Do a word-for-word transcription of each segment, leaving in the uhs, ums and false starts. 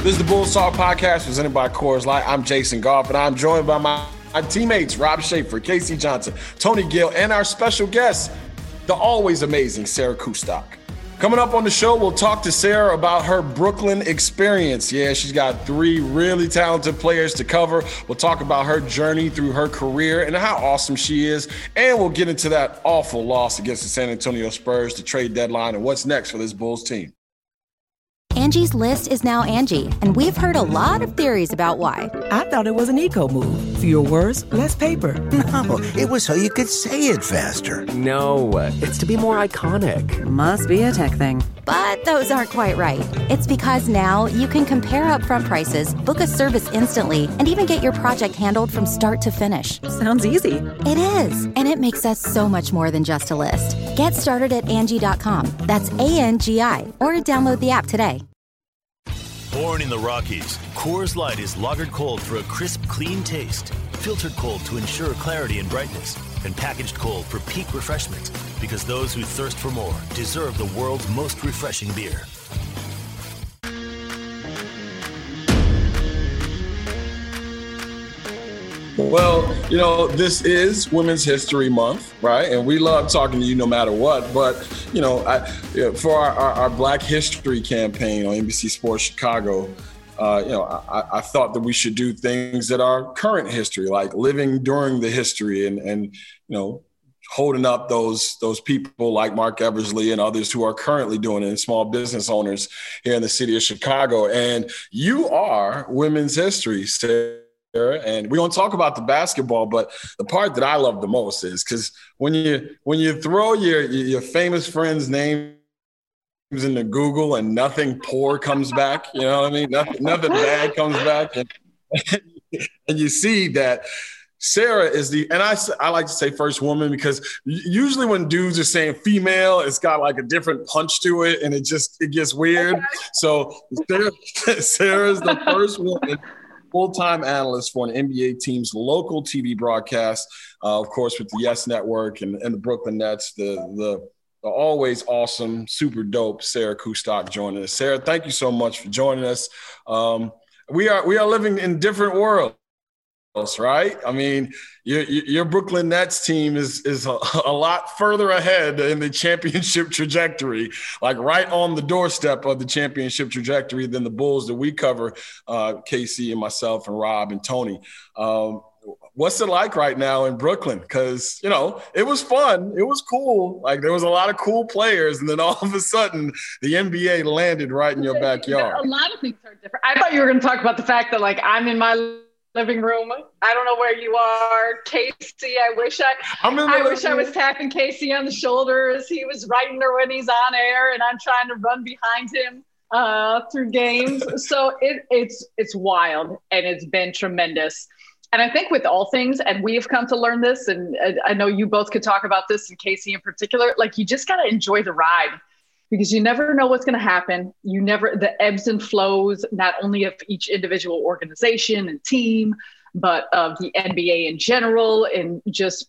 This is the Bulls Talk Podcast presented by Coors Light. I'm Jason Goff, and I'm joined by my, my teammates, Rob Schaefer, K C Johnson, Tony Gill, and our special guest, the always amazing Sarah Kustok. Coming up on the show, we'll talk to Sarah about her Brooklyn experience. Yeah, she's got three really talented players to cover. We'll talk about her journey through her career and how awesome she is. And we'll get into that awful loss against the San Antonio Spurs, the trade deadline, and what's next for this Bulls team. Angie's List is now Angie, and we've heard a lot of theories about why. I thought it was an eco move. Fewer words, less paper. No, it was so you could say it faster. No, it's to be more iconic. Must be a tech thing. But those aren't quite right. It's because now you can compare upfront prices, book a service instantly, and even get your project handled from start to finish. Sounds easy. It is, and it makes us so much more than just a list. Get started at Angie dot com. That's A N G I, or download the app today. Born in the Rockies, Coors Light is lagered cold for a crisp, clean taste. Filtered cold to ensure clarity and brightness. And packaged cold for peak refreshment. Because those who thirst for more deserve the world's most refreshing beer. Well, you know, this is Women's History Month, right? And we love talking to you no matter what. But, you know, I, for our, our, our Black History campaign on N B C Sports Chicago, uh, you know, I, I thought that we should do things that are current history, like living during the history and, and you know, holding up those those people like Mark Eversley and others who are currently doing it, and small business owners here in the city of Chicago. And you are Women's History, Sarah. And we're gonna talk about the basketball, but the part that I love the most is because when you when you throw your your famous friend's name into Google and nothing poor comes back, you know what I mean? Nothing, nothing bad comes back, and, and you see that Sarah is the, and I, I like to say first woman because usually when dudes are saying female, it's got like a different punch to it, and it just it gets weird. So Sarah, Sarah's the first woman full-time analyst for an N B A team's local T V broadcast, uh, of course, with the Yes Network and, and the Brooklyn Nets, the, the the always awesome, super dope Sarah Kustok joining us. Sarah, thank you so much for joining us. Um, we are we are living in different worlds, right? I mean, your, your Brooklyn Nets team is is a, a lot further ahead in the championship trajectory, like right on the doorstep of the championship trajectory than the Bulls that we cover, uh, K C and myself and Rob and Tony. Um, what's it like right now in Brooklyn? Because, you know, it was fun. It was cool. Like there was a lot of cool players. And then all of a sudden the N B A landed right in your backyard. A lot of things are different. I thought you were going to talk about the fact that, like, I'm in my living room. I don't know where you are, Casey. I wish I, I'm in I wish room. I was tapping Casey on the shoulder as he was writing her when he's on air, and I'm trying to run behind him uh, through games. So it, it's it's wild, and it's been tremendous. And I think with all things, and we have come to learn this, and I know you both could talk about this, and Casey in particular, like you just got to enjoy the ride. Because you never know what's going to happen. You never, the ebbs and flows, not only of each individual organization and team, but of the N B A in general, and just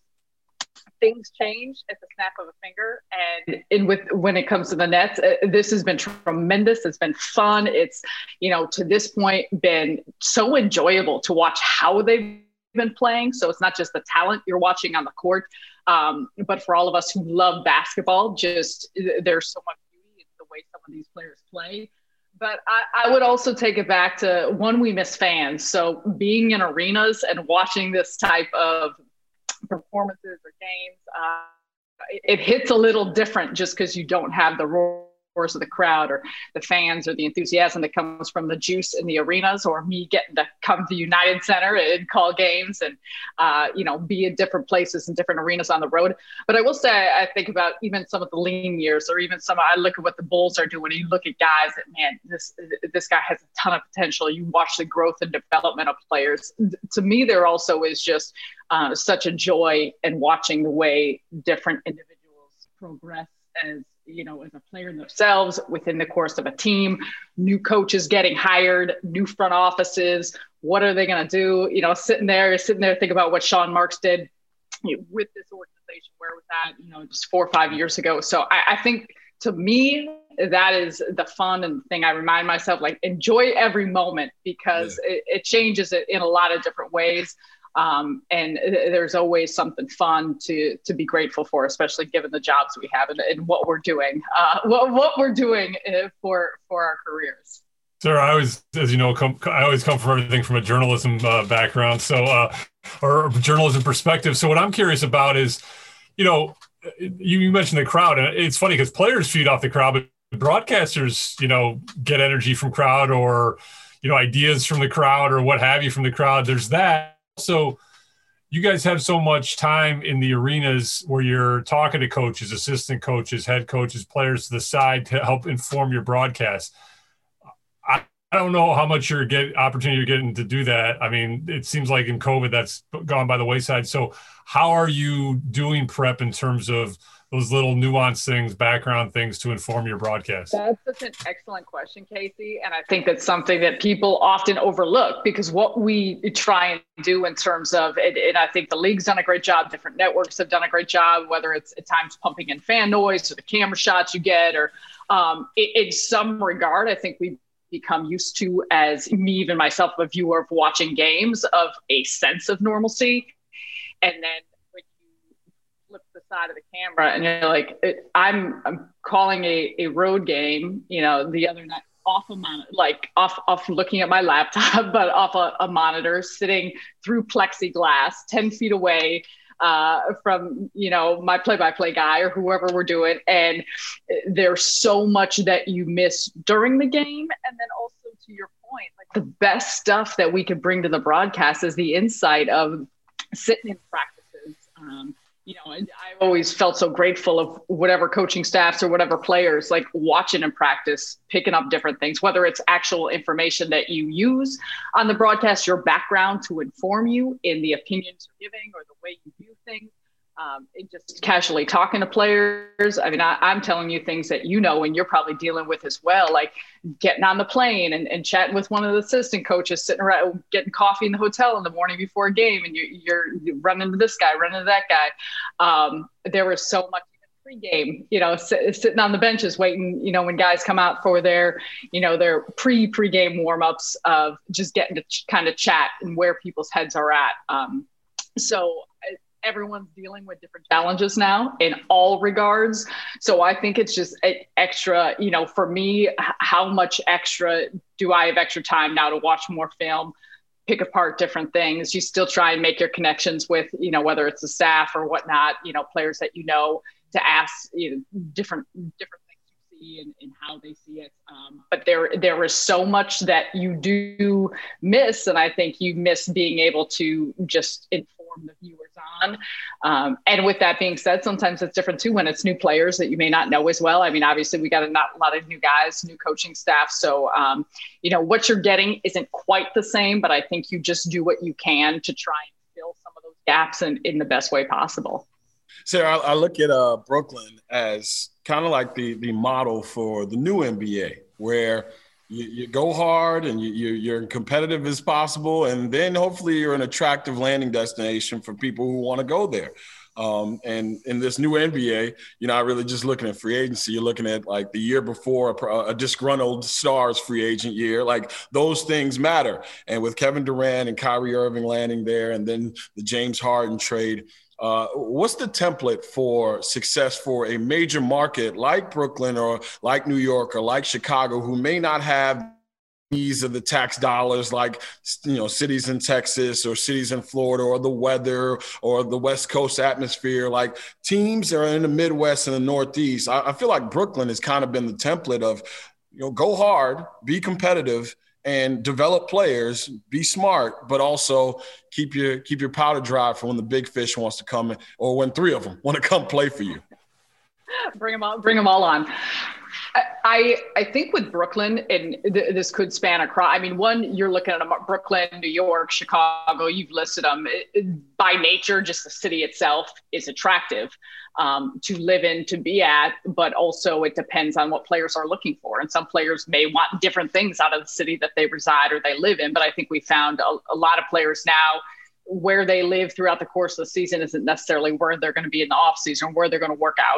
things change at the snap of a finger. And in with when it comes to the Nets, uh, this has been tremendous. It's been fun. It's, you know, to this point been so enjoyable to watch how they've been playing. So it's not just the talent you're watching on the court, um, but for all of us who love basketball, just there's so much way some of these players play. But I, I would also take it back to one, we miss fans. So being in arenas and watching this type of performances or games, uh, it, it hits a little different just because you don't have the roar of the crowd or the fans or the enthusiasm that comes from the juice in the arenas, or me getting to come to United Center and call games and, uh, you know, be in different places and different arenas on the road. But I will say, I think about even some of the lean years, or even some, I look at what the Bulls are doing, and you look at guys that, man, this, this guy has a ton of potential. You watch the growth and development of players. To me, there also is just uh, such a joy in watching the way different individuals progress as, you know, as a player themselves within the course of a team, new coaches getting hired, new front offices. What are they going to do? You know, sitting there, sitting there, think about what Sean Marks did with this organization. Where was that, you know, just four or five years ago? So I, I think to me, that is the fun and thing I remind myself, like, enjoy every moment, because yeah. it, it changes it in a lot of different ways. Um, and there's always something fun to to be grateful for, especially given the jobs we have and, and what we're doing, uh, what, what we're doing for for our careers. Sarah, I always, as you know, come, I always come from everything from a journalism uh, background, so uh, or journalism perspective. So what I'm curious about is, you know, you, you mentioned the crowd, and it's funny because players feed off the crowd, but broadcasters, you know, get energy from crowd, or, you know, ideas from the crowd, or what have you from the crowd. There's that. So you guys have so much time in the arenas where you're talking to coaches, assistant coaches, head coaches, players to the side to help inform your broadcast. I, I don't know how much you're getting opportunity you're getting to do that. I mean, it seems like in COVID that's gone by the wayside. So how are you doing prep in terms of those little nuanced things, background things to inform your broadcast? That's such an excellent question, Casey. And I think that's something that people often overlook, because what we try and do in terms of, and, and I think the league's done a great job, different networks have done a great job, whether it's at times pumping in fan noise or the camera shots you get, or um, in, in some regard, I think we've become used to, as me, even myself, a viewer of watching games, of a sense of normalcy. And then flip the side of the camera and you're like, I'm I'm calling a, a road game, you know, the other night off a monitor, like off off looking at my laptop, but off a, a monitor, sitting through plexiglass, ten feet away uh, from, you know, my play-by-play guy or whoever we're doing. And there's so much that you miss during the game. And then also, to your point, like, the best stuff that we could bring to the broadcast is the insight of sitting in practices. Um, You know, I've always felt so grateful of whatever coaching staffs or whatever players, like, watching and practice, picking up different things, whether it's actual information that you use on the broadcast, your background to inform you in the opinions you're giving or the way you view things. Um, and just casually talking to players. I mean, I, I'm telling you things that, you know, and you're probably dealing with as well, like getting on the plane and, and chatting with one of the assistant coaches, sitting around getting coffee in the hotel in the morning before a game, and you, you're, you're running into this guy, running into that guy. Um, there was so much pre-game, you know, sit, sitting on the benches waiting, you know, when guys come out for their, you know, their pre pre-game warm-ups, of just getting to ch- kind of chat and where people's heads are at. Um, so everyone's dealing with different challenges now in all regards. So I think it's just extra, you know, for me, how much extra do I have extra time now to watch more film, pick apart different things? You still try and make your connections with, you know, whether it's the staff or whatnot, you know, players that, you know, to ask, you know, different, different things you see and, and how they see it. Um, but there, there is so much that you do miss. And I think you miss being able to just inform the viewers on. Um, and with that being said, sometimes it's different too when it's new players that you may not know as well. I mean, obviously we got a, not, a lot of new guys, new coaching staff. So, um, you know, what you're getting isn't quite the same, but I think you just do what you can to try and fill some of those gaps in, in the best way possible. Sarah, I, I look at uh, Brooklyn as kind of like the the model for the new N B A, where you, you go hard and you, you, you're competitive as possible, and then hopefully you're an attractive landing destination for people who want to go there. Um, and in this new N B A, you're not really just looking at free agency. You're looking at, like, the year before a, a disgruntled stars free agent year. Like, those things matter. And with Kevin Durant and Kyrie Irving landing there, and then the James Harden trade, Uh, what's the template for success for a major market like Brooklyn or like New York or like Chicago, who may not have needs of the tax dollars like, you know, cities in Texas or cities in Florida, or the weather or the West Coast atmosphere? Like, teams that are in the Midwest and the Northeast, I, I feel like Brooklyn has kind of been the template of, you know, go hard, be competitive, and develop players, be smart, but also keep your keep your powder dry for when the big fish wants to come in, or when three of them want to come play for you. Bring them all, bring them all on. I I think with Brooklyn, and th- this could span across, I mean, one, you're looking at a Brooklyn, New York, Chicago, you've listed them. It, it, by nature, just the city itself is attractive um, to live in, to be at, but also it depends on what players are looking for. And some players may want different things out of the city that they reside or they live in. But I think we found a, a lot of players now, where they live throughout the course of the season isn't necessarily where they're going to be in the off season, or where they're going to work out.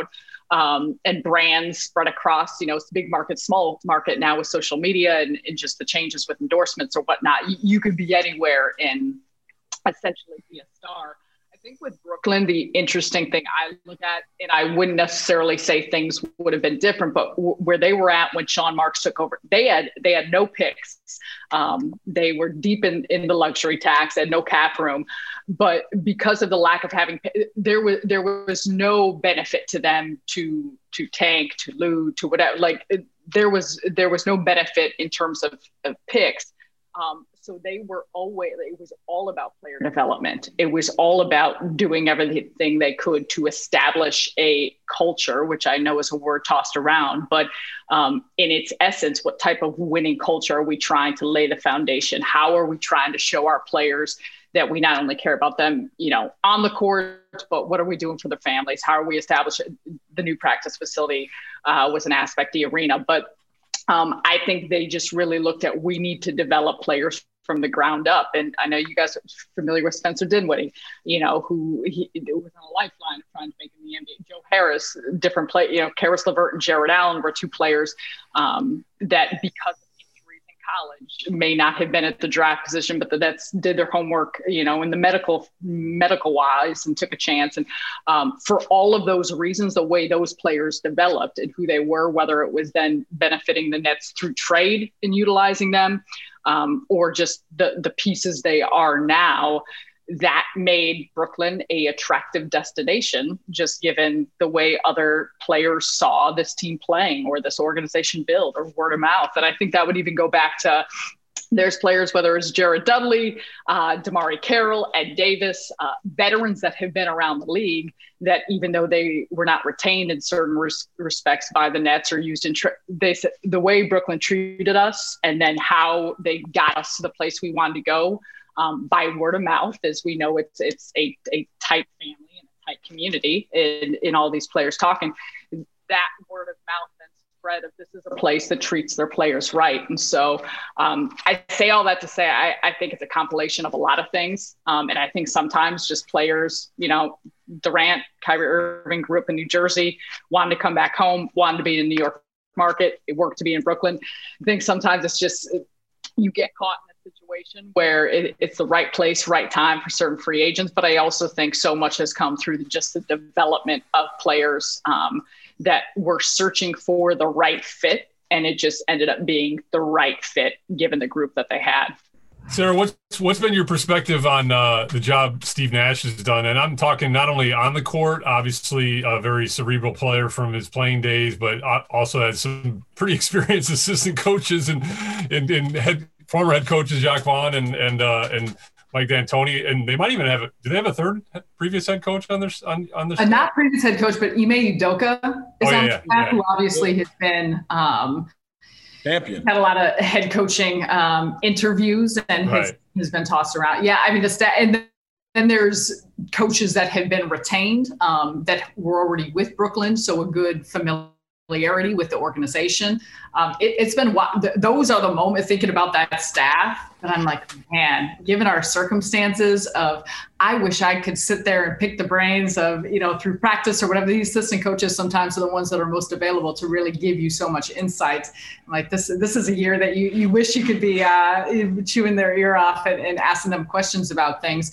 um, and brands spread across, you know, it's big market, small market now with social media and, and just the changes with endorsements or whatnot. You, you could be anywhere and essentially be a star. I think with Brooklyn, the interesting thing I look at, and I wouldn't necessarily say things would have been different, but w- where they were at when Sean Marks took over, they had they had no picks. Um, they were deep in, in the luxury tax, had no cap room, but because of the lack of having, there was there was no benefit to them to to tank, to loot, to whatever. Like there was there was no benefit in terms of, of picks. Um, so they were always, it was all about player development. It was all about doing everything they could to establish a culture, which I know is a word tossed around, but um, in its essence, what type of winning culture are we trying to lay the foundation? How are we trying to show our players that we not only care about them, you know, on the court, but what are we doing for their families? How are we establishing the new practice facility uh, was an aspect, the arena, but Um, I think they just really looked at, we need to develop players from the ground up. And I know you guys are familiar with Spencer Dinwiddie, you know, who he, was on a lifeline of trying to make it in the N B A. Joe Harris, different play, you know, Karis LeVert and Jared Allen were two players um, that because of injuries in college may not have been at the draft position, but the Nets did their homework, you know, in the medical, medical wise and took a chance. And um, for all of those reasons, the way those players developed and who they were, whether it was then benefiting the Nets through trade and utilizing them, um, or just the, the pieces they are now, that made Brooklyn a attractive destination, just given the way other players saw this team playing or this organization build or word of mouth. And I think that would even go back to, there's players, whether it's Jared Dudley, uh, Damari Carroll, Ed Davis, uh, veterans that have been around the league that even though they were not retained in certain res- respects by the Nets or used in tra- they said the way Brooklyn treated us and then how they got us to the place we wanted to go um, by word of mouth, as we know it's it's a, a tight family and a tight community in, in all these players talking. That word of mouth then spread of this is a place that treats their players right. And so um, I say all that to say I, I think it's a compilation of a lot of things. Um, and I think sometimes just players, you know, Durant, Kyrie Irving grew up in New Jersey, wanted to come back home, wanted to be in the New York market. It worked to be in Brooklyn. I think sometimes it's just you get caught in a situation where it, it's the right place, right time for certain free agents. But I also think so much has come through the, just the development of players um, that were searching for the right fit. And it just ended up being the right fit given the group that they had. Sarah, what's what's been your perspective on uh, the job Steve Nash has done? And I'm talking not only on the court, obviously a very cerebral player from his playing days, but also had some pretty experienced assistant coaches and and, and head, former head coaches, Jacques Vaughn and and uh, and Mike D'Antoni, and they might even have. A, do they have a third previous head coach on their on on their? Uh, not previous head coach, but Ime Udoka is oh, on yeah, staff, yeah. who obviously has been. Um, Champion. Had a lot of head coaching um, interviews and has, right. has been tossed around. Yeah, I mean, the stat, and then there's coaches that have been retained um, that were already with Brooklyn, so a good familiarity with the organization. Um, it, it's been – those are the moments thinking about that staff that I'm like, man, given our circumstances of I wish I could sit there and pick the brains of, you know, through practice or whatever. These assistant coaches sometimes are the ones that are most available to really give you so much insight. Like this, this is a year that you, you wish you could be uh, chewing their ear off and, and asking them questions about things.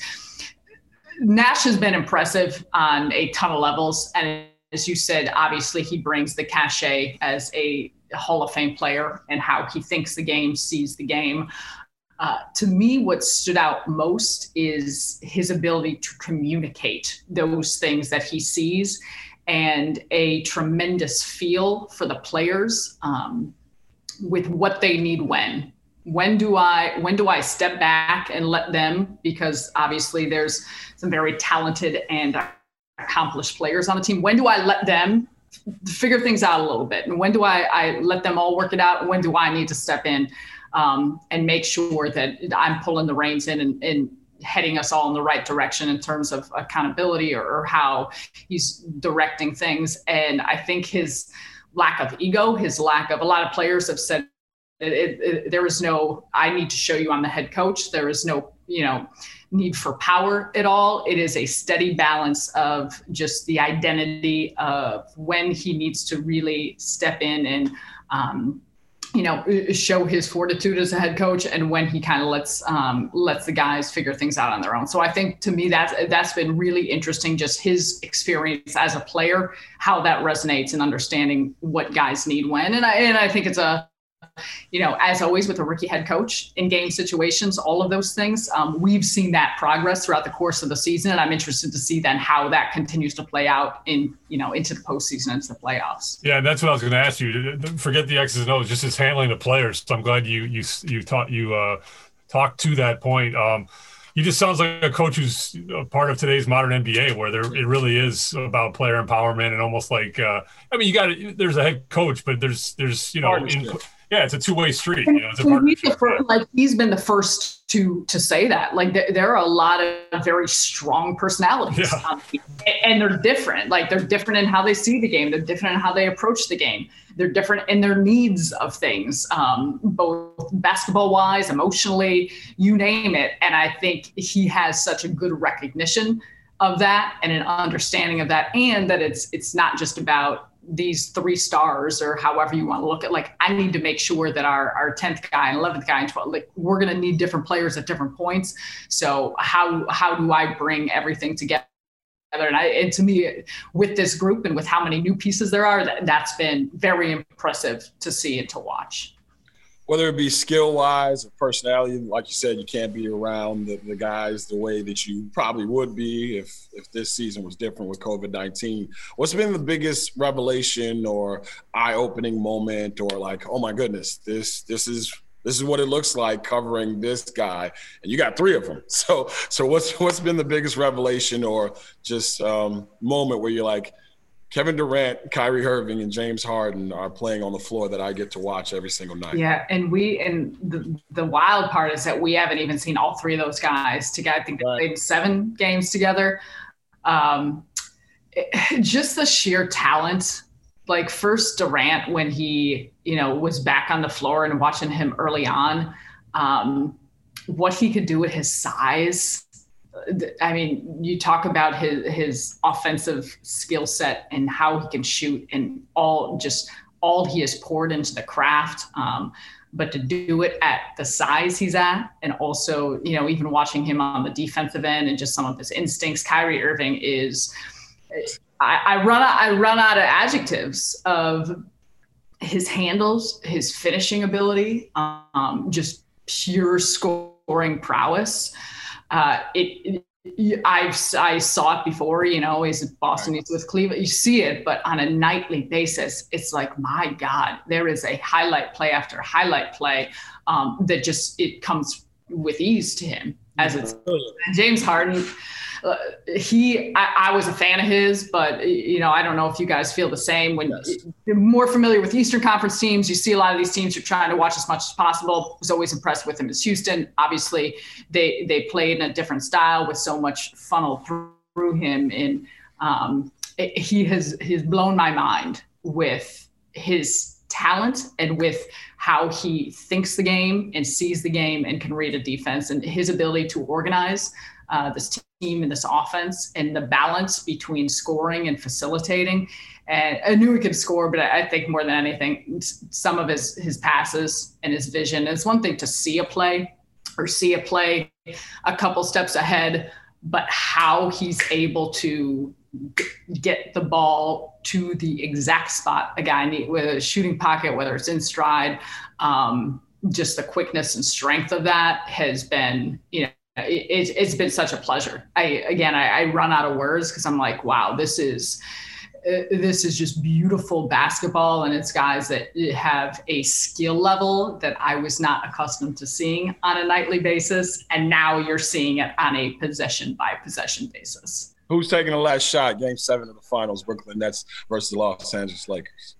Nash has been impressive on a ton of levels. And as you said, obviously he brings the cachet as a Hall of Fame player and how he thinks the game, sees the game. Uh, to me, what stood out most is his ability to communicate those things that he sees and a tremendous feel for the players um, with what they need when. When do I when do I step back and let them, because obviously there's some very talented and accomplished players on the team. When do I let them figure things out a little bit? And when do I, I let them all work it out? When do I need to step in um, and make sure that I'm pulling the reins in and, and heading us all in the right direction in terms of accountability or, or how he's directing things? And I think his lack of ego, his lack of, a lot of players have said, It, it, it, there is no, I need to show you I'm the head coach. There is no you know, need for power at all. It is a steady balance of just the identity of when he needs to really step in and, um, you know, show his fortitude as a head coach, and when he kind of lets um, lets the guys figure things out on their own. So I think to me that's that's been really interesting, just his experience as a player, how that resonates, and understanding what guys need when. And I and I think it's a, you know, as always with a rookie head coach in game situations, all of those things, um, we've seen that progress throughout the course of the season. And I'm interested to see then how that continues to play out in, you know, into the postseason, into the playoffs. Yeah, that's what I was going to ask you. Forget the X's and O's, just his handling the players. So I'm glad you you you taught you uh, talked to that point. Um, he just sounds like a coach who's a part of today's modern N B A, where there it really is about player empowerment, and almost like uh, I mean, you got there's a head coach, but there's there's you know. In, Yeah, it's a two-way street. You know, it's a he's the first, like he's been the first to to say that. Like there, there are a lot of very strong personalities, yeah. um, and they're different. Like they're different in how they see the game. They're different in how they approach the game. They're different in their needs of things, um, both basketball-wise, emotionally, you name it. And I think he has such a good recognition of that and an understanding of that, and that it's it's not just about these three stars or however you want to look at, like, I need to make sure that our, our tenth guy and eleventh guy and twelfth, like we're going to need different players at different points. So how, how do I bring everything together? And I, and to me, with this group and with how many new pieces there are, that, that's been very impressive to see and to watch. Whether it be skill-wise or personality, like you said, you can't be around the, the guys the way that you probably would be if if this season was different with COVID nineteen. What's been the biggest revelation or eye-opening moment, or like, oh my goodness, this this is this is what it looks like covering this guy, and you got three of them. So so what's what's been the biggest revelation or just um, moment where you're like, Kevin Durant, Kyrie Irving, and James Harden are playing on the floor that I get to watch every single night. Yeah, and we and the, the wild part is that we haven't even seen all three of those guys together. I think they played seven games together. Um, it, just the sheer talent. Like first Durant, when he, you know, was back on the floor and watching him early on, um, what he could do with his size. I mean, you talk about his his offensive skill set and how he can shoot and all just all he has poured into the craft. Um, but to do it at the size he's at, and also, you know, even watching him on the defensive end and just some of his instincts, Kyrie Irving is. I, I run out, I run out of adjectives of his handles, his finishing ability, um, just pure scoring prowess. Uh, it, it I've, I saw it before, you know, he's in Boston, he's with Cleveland, you see it, but on a nightly basis, it's like, my God, there is a highlight play after highlight play um, that just, it comes with ease to him as it's James Harden. Uh, he, I, I was a fan of his, but you know, I don't know if you guys feel the same. When yes. you're more familiar with Eastern Conference teams, you see a lot of these teams you're trying to watch as much as possible. Was always impressed with him as Houston. Obviously, they they played in a different style with so much funnel through, through him, and um, it, he has has blown my mind with his talent and with how he thinks the game and sees the game and can read a defense, and his ability to organize uh, this team and this offense, and the balance between scoring and facilitating. And I knew he could score, but I think more than anything, some of his his passes and his vision. It's one thing to see a play or see a play a couple steps ahead, but how he's able to get the ball to the exact spot a guy needs with a shooting pocket, whether it's in stride, um, just the quickness and strength of that has been, you know, it, it's been such a pleasure. I, again, I, I run out of words because I'm like, wow, this is, uh, this is just beautiful basketball. And it's guys that have a skill level that I was not accustomed to seeing on a nightly basis. And now you're seeing it on a possession by possession basis. Who's taking the last shot? Game seven of the finals, Brooklyn Nets versus the Los Angeles Lakers.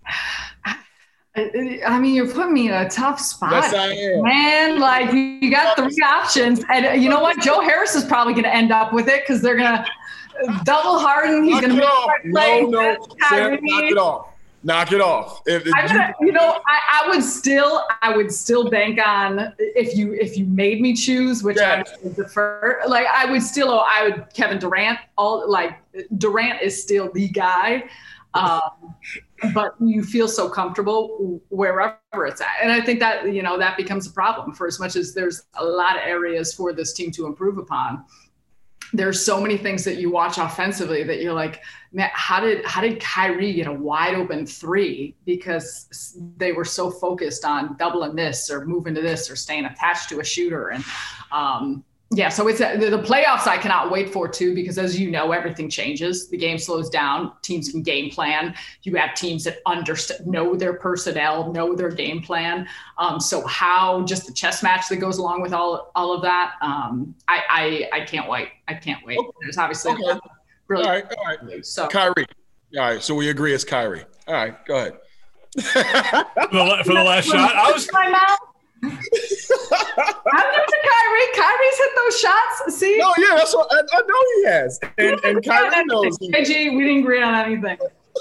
I mean, you're putting me in a tough spot, yes, I am. Man. Like you got three options, and you know what? Joe Harris is probably going to end up with it because they're going to double Harden. He's going to make no, no, Sarah, knock it off. Knock it off. If, if I gonna, you know, I, I would still, I would still bank on if you if you made me choose, which yeah. I would defer. Like I would still, oh, I would Kevin Durant. All like Durant is still the guy, um, but you feel so comfortable wherever it's at, and I think that you know that becomes a problem for as much as there's a lot of areas for this team to improve upon. There's so many things that you watch offensively that you're like, man, how did how did Kyrie get a wide open three? Because they were so focused on doubling this or moving to this or staying attached to a shooter. And um, yeah, so it's a, the playoffs I cannot wait for too, because as you know, everything changes. The game slows down. Teams can game plan. You have teams that understand, know their personnel, know their game plan. Um, so how just the chess match that goes along with all all of that, um, I, I I can't wait. I can't wait. Okay. There's obviously okay. really all right, all right. So Kyrie. All right, so we agree it's Kyrie. All right, go ahead. for, the, for the last shot, I was. My mouth. I'm going to Kyrie. Kyrie's hit those shots. See? No, yeah, that's what I, I know he has, and, and Kyrie knows. K G, we didn't agree on anything.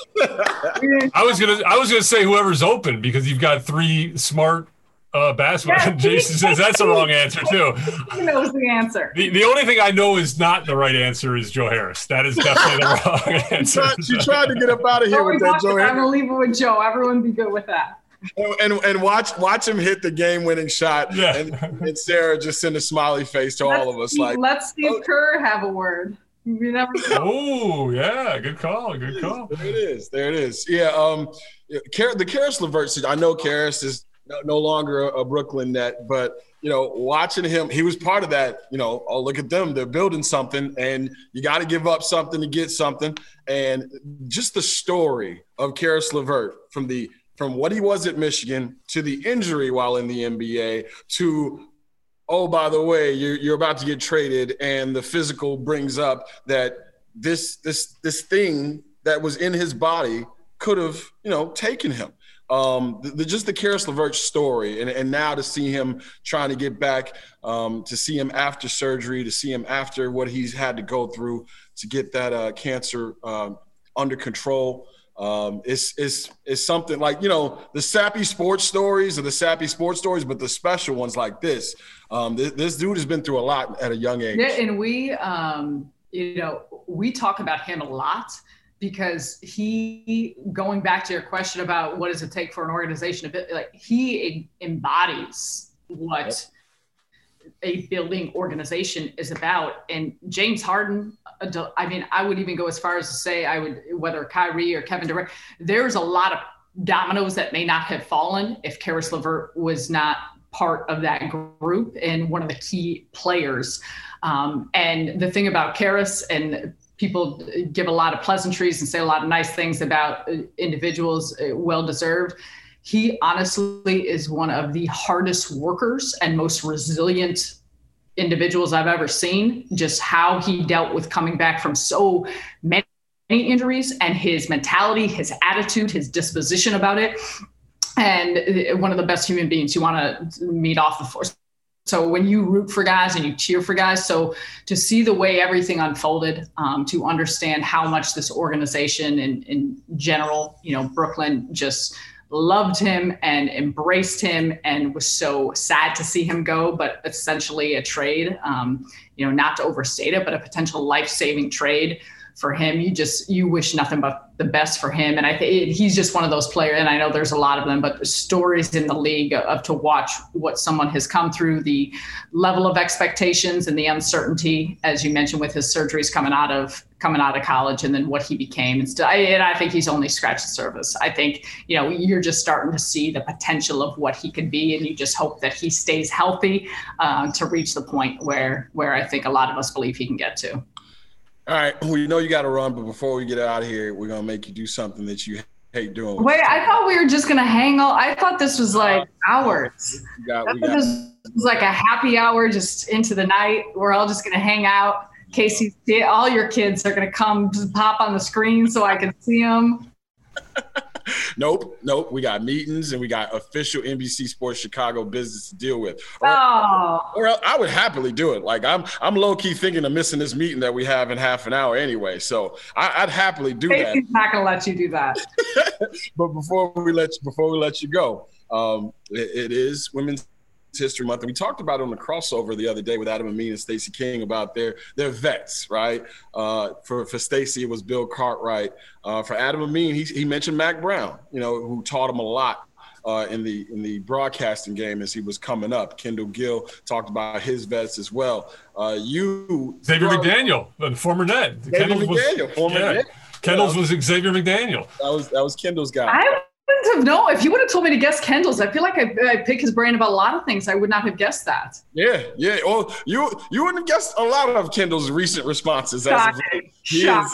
I was gonna, I was gonna say whoever's open because you've got three smart uh, basketball. Yeah, Jason says that's the wrong answer too. He knows the answer. The, the only thing I know is not the right answer is Joe Harris. That is definitely the wrong answer. She tried, she tried to get up out of here so with that, Joe Harris. I'm gonna leave it with Joe. Everyone be good with that. And, and and watch watch him hit the game-winning shot, yeah. and, and Sarah just send a smiley face to let's all of us. See, like, let's Steve oh. Kerr have a word. You never know. Oh yeah, good call, good call. There it is, there it is. Yeah, um, the Caris LeVert. I know Caris is no, no longer a, a Brooklyn net, but you know, watching him, he was part of that. You know, oh look at them, they're building something, and you got to give up something to get something. And just the story of Caris LeVert from the From what he was at Michigan to the injury while in the N B A to, oh, by the way, you're, you're about to get traded, and the physical brings up that this this this thing that was in his body could have, you know, taken him. Um, the, the, just the Caris LeVert story, and, and now to see him trying to get back, um, to see him after surgery, to see him after what he's had to go through to get that uh, cancer uh, under control. Um, it's, it's, it's something like, you know, the sappy sports stories are the sappy sports stories, but the special ones like this, um, this, this dude has been through a lot at a young age. Yeah, and we, um, you know, we talk about him a lot because he, going back to your question about what does it take for an organization, a bit like he embodies what yep. a building organization is about. And James Harden, I mean, I would even go as far as to say I would, whether Kyrie or Kevin Durant, there's a lot of dominoes that may not have fallen if Caris LeVert was not part of that group and one of the key players. Um, and the thing about Caris, and people give a lot of pleasantries and say a lot of nice things about individuals, well-deserved. He honestly is one of the hardest workers and most resilient individuals I've ever seen. Just how he dealt with coming back from so many injuries, and his mentality, his attitude, his disposition about it. And one of the best human beings you want to meet off the floor. So when you root for guys and you cheer for guys, so to see the way everything unfolded, um, to understand how much this organization and in general, you know, Brooklyn just loved him and embraced him and was so sad to see him go, but essentially a trade, um, you know, not to overstate it, but a potential life-saving trade for him. You just, you wish nothing but the best for him. And I think he's just one of those players, and I know there's a lot of them, but stories in the league of, of to watch what someone has come through, the level of expectations and the uncertainty, as you mentioned, with his surgeries coming out of coming out of college, and then what he became. And, st- and I think he's only scratched the surface. I think, you know, you're just starting to see the potential of what he could be, and you just hope that he stays healthy uh, to reach the point where where I think a lot of us believe he can get to. All right, we know you got to run, but before we get out of here, we're going to make you do something that you hate doing. Wait, I thought we were just going to hang out. I thought this was like hours. We got, I we thought got. this was like a happy hour just into the night. We're all just going to hang out. Casey, all your kids are going to come just pop on the screen so I can see them. Nope, nope. We got meetings and we got official N B C Sports Chicago business to deal with. Or, Oh. or I would happily do it. Like I'm, I'm low key thinking of missing this meeting that we have in half an hour anyway. So I, I'd happily do that. He's not gonna let you do that. But before we let you, before we let you go, um, it, it is Women's History Month, and we talked about it on the crossover the other day with Adam Amin and Stacey King about their their vets, right? Uh, for for Stacey, it was Bill Cartwright. Uh, for Adam Amin, he he mentioned Mack Brown, you know, who taught him a lot uh, in the in the broadcasting game as he was coming up. Kendall Gill talked about his vets as well. Uh, you Xavier you are, McDaniel, the former Ned. Xavier Kendall's McDaniel, was, former yeah. Ned. Kendall's Yeah, was Xavier McDaniel. That was that was Kendall's guy. I wouldn't have known. If you would have told me to guess Kendall's, I feel like I, I pick his brain about a lot of things. I would not have guessed that. Yeah, yeah. Well, you you wouldn't have guessed a lot of Kendall's recent responses. As of, he is,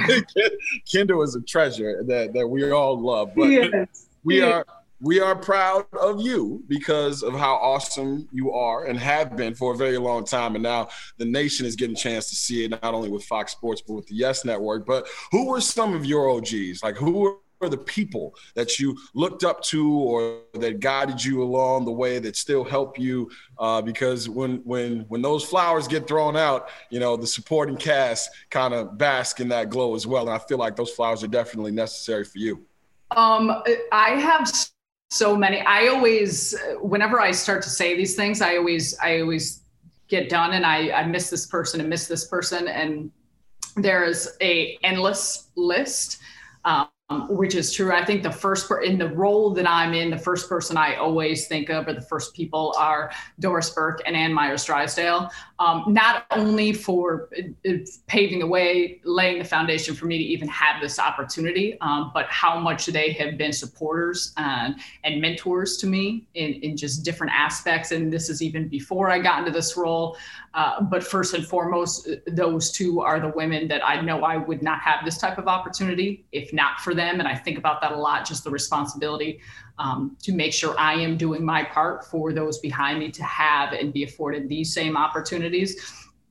Kendall is a treasure that, that we all love. But Yes. we are we are proud of you because of how awesome you are and have been for a very long time. And now the nation is getting a chance to see it, not only with Fox Sports, but with the Yes Network. But who were some of your O Gs? Like, who were the people that you looked up to or that guided you along the way that still help you? Uh, because when when when those flowers get thrown out, you know, the supporting cast kind of bask in that glow as well. And I feel like those flowers are definitely necessary for you. Um, I have so many. I always, whenever I start to say these things, I always, I always get done and I, I miss this person and miss this person. And there is a endless list. Um, which is true. I think the first per- in the role that I'm in, the first person I always think of, or the first people, are Doris Burke and Ann Myers Drysdale. Um, not only for uh, paving the way, laying the foundation for me to even have this opportunity, um, but how much they have been supporters and, and mentors to me in, in just different aspects. And this is even before I got into this role. Uh, but first and foremost, those two are the women that I know I would not have this type of opportunity if not for them. And I think about that a lot, just the responsibility um, to make sure I am doing my part for those behind me to have and be afforded these same opportunities.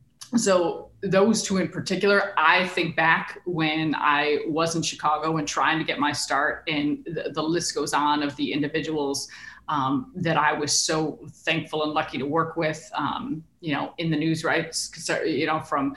So those two in particular, I think back when I was in Chicago and trying to get my start, and the, the list goes on of the individuals um, that I was so thankful and lucky to work with, um, you know, in the news rights, you know, from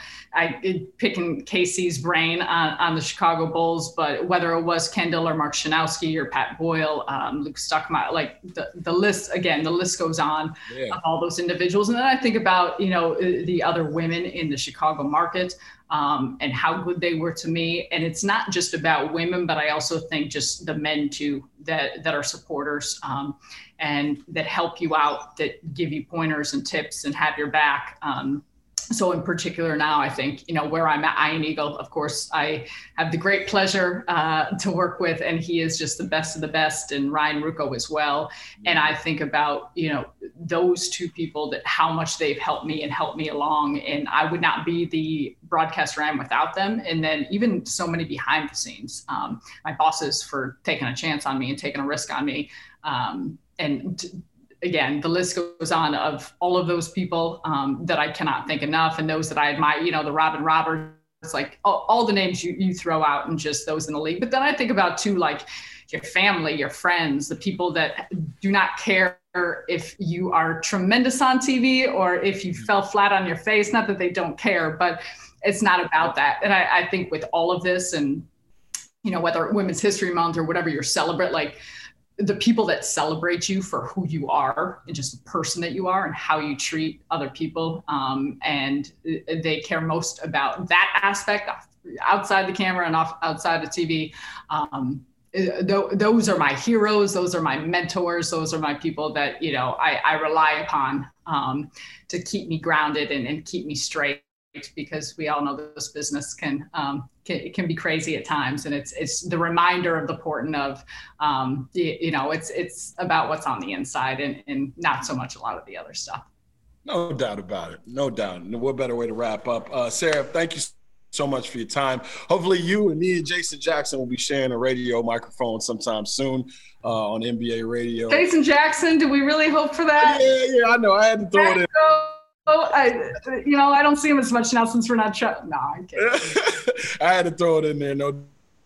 I picking Casey's brain on, on the Chicago Bulls, but whether it was Kendall or Mark Shanowski or Pat Boyle, um, Luke Stuckmeyer, like the, the list, again, the list goes on yeah. of all those individuals. And then I think about, you know, the other women in the Chicago market um, and how good they were to me. And it's not just about women, but I also think just the men too, that, that are supporters um, and that help you out, that give you pointers and tips and have your back. Um, so in particular now, I think, you know, where I'm at Ian Eagle, of course, I have the great pleasure uh, to work with, and he is just the best of the best, and Ryan Rucco as well. And I think about, you know, those two people, that how much they've helped me and helped me along. And I would not be the broadcaster I am without them. And then even so many behind the scenes, um, my bosses for taking a chance on me and taking a risk on me. Um, and t- Again, the list goes on of all of those people um, that I cannot thank enough, and those that I admire, you know, the Robin Roberts, like all, all the names you, you throw out, and just those in the league. But then I think about too, like your family, your friends, the people that do not care if you are tremendous on T V or if you fell flat on your face. Not that they don't care, but it's not about that. And I, I think with all of this, and, you know, whether Women's History Month or whatever you're celebrating, like, the people that celebrate you for who you are and just the person that you are and how you treat other people. Um, and they care most about that aspect outside the camera and off outside the T V. Um, th- those are my heroes. Those are my mentors. Those are my people that, you know, I, I rely upon um, to keep me grounded and, and keep me straight. Because we all know that this business can, um, can can be crazy at times, and it's it's the reminder of the important of, um, you, you know, it's it's about what's on the inside and, and not so much a lot of the other stuff. No doubt about it. No doubt. What better way to wrap up? Uh, Sarah, thank you so much for your time. Hopefully you and me and Jason Jackson will be sharing a radio microphone sometime soon uh, on N B A radio. Jason Jackson, do we really hope for that? Yeah, yeah, I know. I had to throw it in. Oh, I, you know, I don't see him as much now since we're not. Ch- no, I'm kidding. I had to throw it in there, no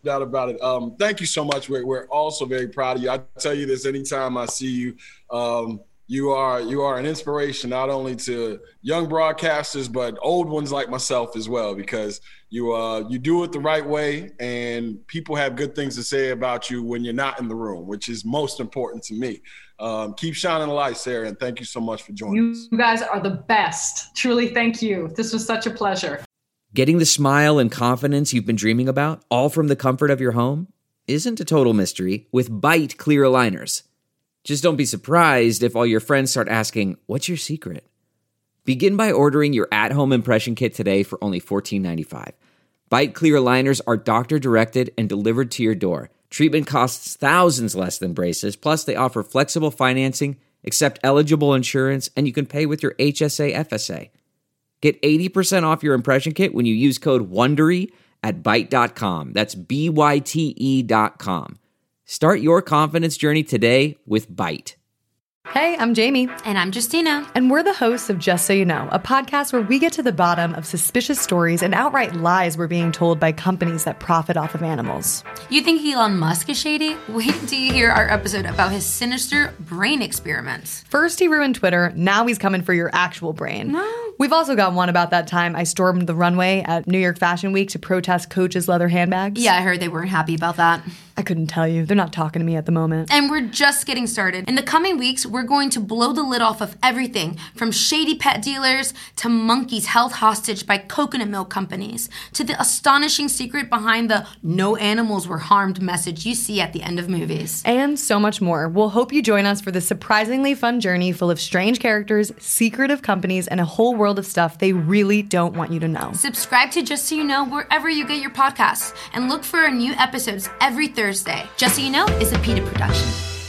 doubt about it. Um, thank you so much. We're, we're also very proud of you. I tell you this anytime I see you. Um, you are you are an inspiration not only to young broadcasters but old ones like myself as well, because you uh, you do it the right way, and people have good things to say about you when you're not in the room, which is most important to me. Um, keep shining the light, Sarah, and thank you so much for joining you us. You guys are the best. Truly, thank you. This was such a pleasure. Getting the smile and confidence you've been dreaming about, all from the comfort of your home, isn't a total mystery with Byte clear aligners. Just don't be surprised if all your friends start asking, what's your secret? Begin by ordering your at-home impression kit today for only fourteen ninety-five. Byte clear aligners are doctor-directed and delivered to your door. Treatment costs thousands less than braces, plus they offer flexible financing, accept eligible insurance, and you can pay with your H S A F S A. Get eighty percent off your impression kit when you use code WONDERY at byte dot com. That's B Y T E dot com. Start your confidence journey today with Byte. Hey, I'm Jamie. And I'm Justina. And we're the hosts of Just So You Know, a podcast where we get to the bottom of suspicious stories and outright lies we're being told by companies that profit off of animals. You think Elon Musk is shady? Wait till you hear our episode about his sinister brain experiments. First he ruined Twitter, now he's coming for your actual brain. No. We've also got one about that time I stormed the runway at New York Fashion Week to protest Coach's leather handbags. Yeah, I heard they weren't happy about that. I couldn't tell you. They're not talking to me at the moment. And we're just getting started. In the coming weeks, we're going to blow the lid off of everything from shady pet dealers to monkeys held hostage by coconut milk companies to the astonishing secret behind the no animals were harmed message you see at the end of movies. And so much more. We'll hope you join us for this surprisingly fun journey full of strange characters, secretive companies, and a whole world of stuff they really don't want you to know. Subscribe to Just So You Know wherever you get your podcasts and look for our new episodes every Thursday. Just So You Know is a PETA production.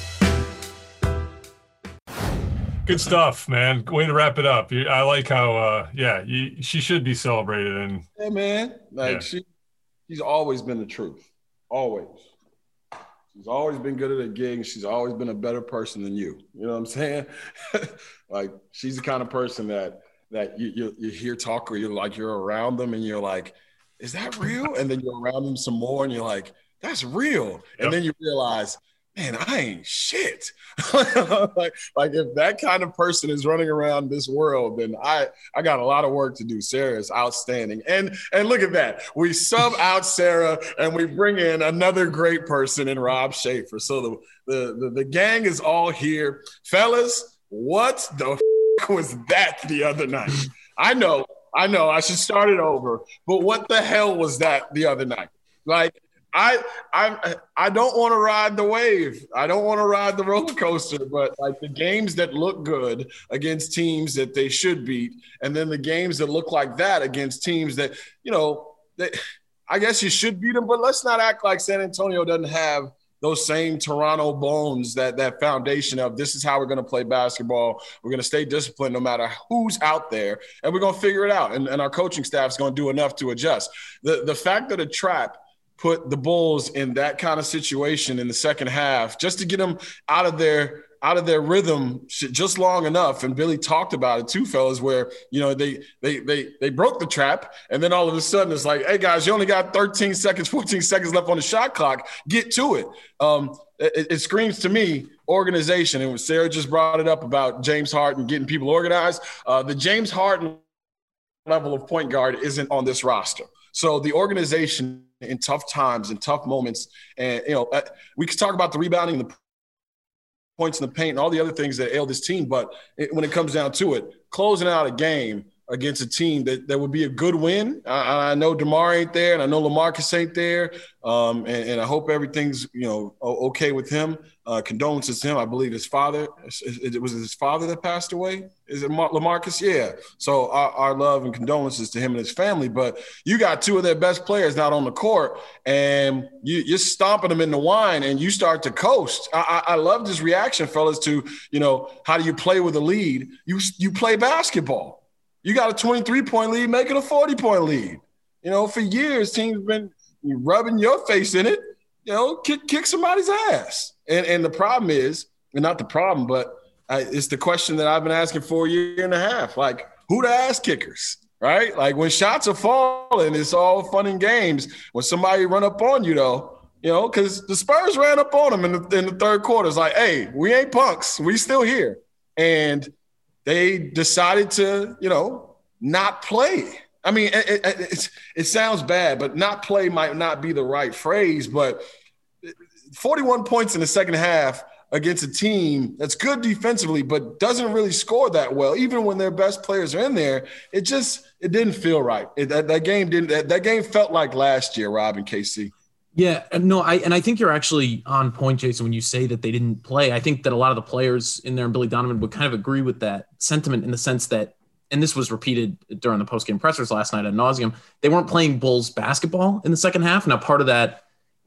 Good stuff, man. Way to wrap it up. I like how, uh, yeah, you, she should be celebrated. And yeah, man, like yeah. she, she's always been the truth. Always. She's always been good at her gig. She's always been a better person than you. You know what I'm saying? Like, she's the kind of person that that you you, you hear talk, or you're like, you're around them and you're like, is that real? And then you're around them some more and you're like, that's real. Yep. And then you realize, man, I ain't shit. like, like if that kind of person is running around this world, then I, I got a lot of work to do. Sarah is outstanding. And and look at that. We sub out Sarah and we bring in another great person in Rob Schaefer. So the, the, the, the gang is all here. Fellas, what the f- was that the other night? I know, I know I should start it over, but what the hell was that the other night? Like, I I I don't want to ride the wave. I don't want to ride the roller coaster, but like the games that look good against teams that they should beat, and then the games that look like that against teams that, you know, that I guess you should beat them, but let's not act like San Antonio doesn't have those same Toronto bones, that that foundation of this is how we're going to play basketball. We're going to stay disciplined no matter who's out there, and we're going to figure it out. And, and our coaching staff is going to do enough to adjust. The the fact that a trap put the Bulls in that kind of situation in the second half, just to get them out of their out of their rhythm just long enough. And Billy talked about it too, fellas, where, you know, they they they they broke the trap, and then all of a sudden it's like, hey guys, you only got thirteen seconds, fourteen seconds left on the shot clock. Get to it. Um, it, it screams to me organization. And when Sarah just brought it up about James Harden getting people organized, uh, the James Harden level of point guard isn't on this roster. So the organization in tough times and tough moments, and, you know, we could talk about the rebounding, the points in the paint, and all the other things that ail this team. But it, when it comes down to it, closing out a game against a team that, that would be a good win. I, I know DeMar ain't there, and I know LaMarcus ain't there, um, and, and I hope everything's, you know, okay with him. Uh, condolences to him. I believe his father, it was his father that passed away. Is it LaMarcus? Yeah. So our, our love and condolences to him and his family. But you got two of their best players not on the court, and you, you're stomping them in the wine, and you start to coast. I, I, I love this reaction, fellas, to, you know, how do you play with a lead? You you play basketball. You got a twenty-three point lead, make it a forty point lead. You know, for years, teams been rubbing your face in it. You know, kick kick somebody's ass. And and the problem is, and not the problem, but uh, it's the question that I've been asking for a year and a half. Like, who the ass kickers? right? Like when shots are falling, it's all fun and games. When somebody run up on you, though, you know, because the Spurs ran up on them in the, in the third quarter. It's like, hey, we ain't punks. We still here. And they decided to, you know, not play. I mean, it, it, it's, it sounds bad, but not play might not be the right phrase. But forty-one points in the second half against a team that's good defensively but doesn't really score that well, even when their best players are in there, it just it didn't feel right. It, that, that game didn't. That, that game felt like last year, Rob and K C. Yeah, no, I and I think you're actually on point, Jason, when you say that they didn't play. I think that a lot of the players in there and Billy Donovan would kind of agree with that sentiment in the sense that, and this was repeated during the postgame pressers last night ad nauseum, they weren't playing Bulls basketball in the second half. Now, part of that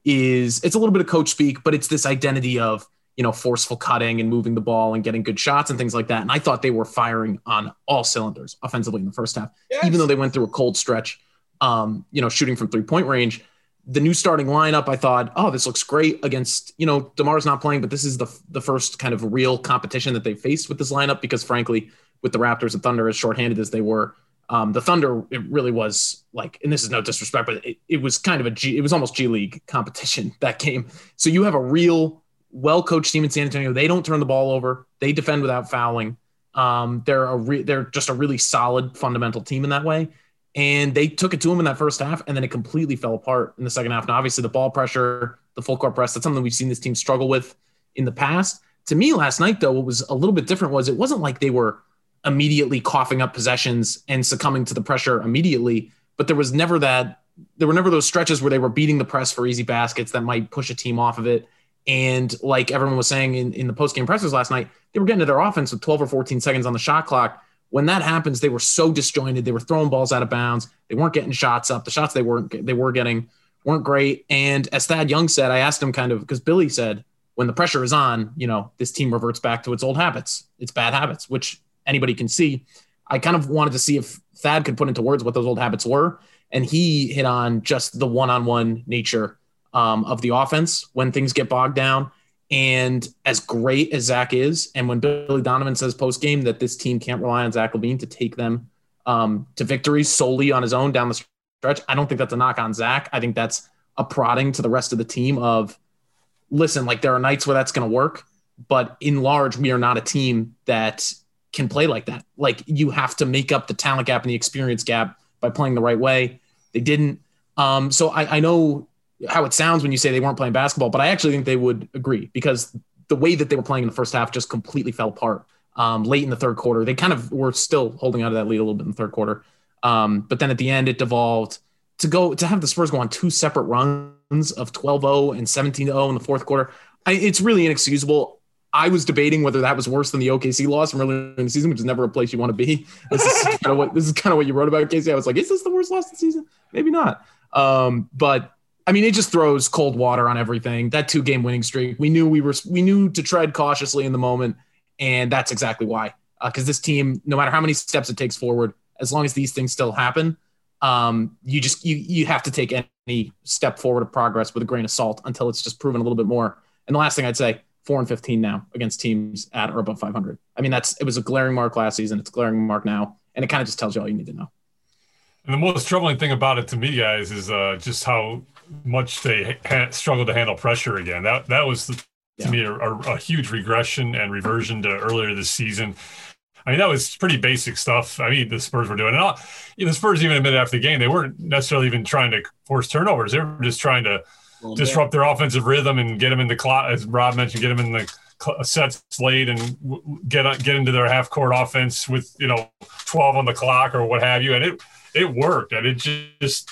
is it's a little bit of coach speak, but it's this identity of, you know, forceful cutting and moving the ball and getting good shots and things like that. And I thought they were firing on all cylinders offensively in the first half, yes. even though they went through a cold stretch, um, you know, shooting from three-point range. The new starting lineup, I thought, oh, this looks great against, you know, DeMar's not playing, but this is the the first kind of real competition that they faced with this lineup because, frankly, with the Raptors and Thunder as shorthanded as they were, um, the Thunder, it really was like, and this is no disrespect, but it, it was kind of a G, it was almost G League competition, that game. So you have a real well-coached team in San Antonio. They don't turn the ball over. They defend without fouling. Um, they're a re- they're just a really solid fundamental team in that way. And they took it to him in that first half, and then it completely fell apart in the second half. Now, obviously, the ball pressure, the full court press, that's something we've seen this team struggle with in the past. To me, last night, though, what was a little bit different was it wasn't like they were immediately coughing up possessions and succumbing to the pressure immediately, but there was never that – there were never those stretches where they were beating the press for easy baskets that might push a team off of it. And like everyone was saying in, in the post-game pressers last night, they were getting to their offense with twelve or fourteen seconds on the shot clock. When that happens, they were so disjointed. They were throwing balls out of bounds. They weren't getting shots up. The shots they weren't they were getting weren't great. And as Thad Young said, I asked him kind of because Billy said when the pressure is on, you know, this team reverts back to its old habits, its bad habits, which anybody can see. I kind of wanted to see if Thad could put into words what those old habits were, and he hit on just the one-on-one nature um, of the offense when things get bogged down. And as great as Zach is, and when Billy Donovan says post-game that this team can't rely on Zach LaVine to take them um, to victories solely on his own down the stretch, I don't think that's a knock on Zach. I think that's a prodding to the rest of the team of, listen, like there are nights where that's going to work, but in large, we are not a team that can play like that. Like you have to make up the talent gap and the experience gap by playing the right way. They didn't. Um, so I, I know how it sounds when you say they weren't playing basketball, but I actually think they would agree because the way that they were playing in the first half just completely fell apart. Um, late in the third quarter, they kind of were still holding on to that lead a little bit in the third quarter. Um, but then at the end, it devolved to go to have the Spurs go on two separate runs of twelve oh and seventeen oh in the fourth quarter. I, it's really inexcusable. I was debating whether that was worse than the O K C loss from earlier in the season, which is never a place you want to be. This is kind of what this is kind of what you wrote about, Casey. I was like, is this the worst loss of the season? Maybe not. Um, but I mean, it just throws cold water on everything. That two-game winning streak, we knew we were we knew to tread cautiously in the moment, and that's exactly why. Because uh, this team, no matter how many steps it takes forward, as long as these things still happen, um, you just you you have to take any step forward of progress with a grain of salt until it's just proven a little bit more. And the last thing I'd say, four and fifteen now against teams at or above five hundred. I mean, that's it was a glaring mark last season. It's a glaring mark now, and it kind of just tells you all you need to know. And the most troubling thing about it to me, guys, is uh, just how much they ha- struggled to handle pressure again. That that was, the, to yeah. me, a, a, a huge regression and reversion to earlier this season. I mean, that was pretty basic stuff. I mean, the Spurs were doing. And all, you know, the Spurs, even admitted after the game, they weren't necessarily even trying to force turnovers. They were just trying to well, disrupt man. their offensive rhythm and get them in the clock, as Rob mentioned, get them in the cl- sets late and w- get get into their half-court offense with, you know, twelve on the clock or what have you. And it it worked. And it just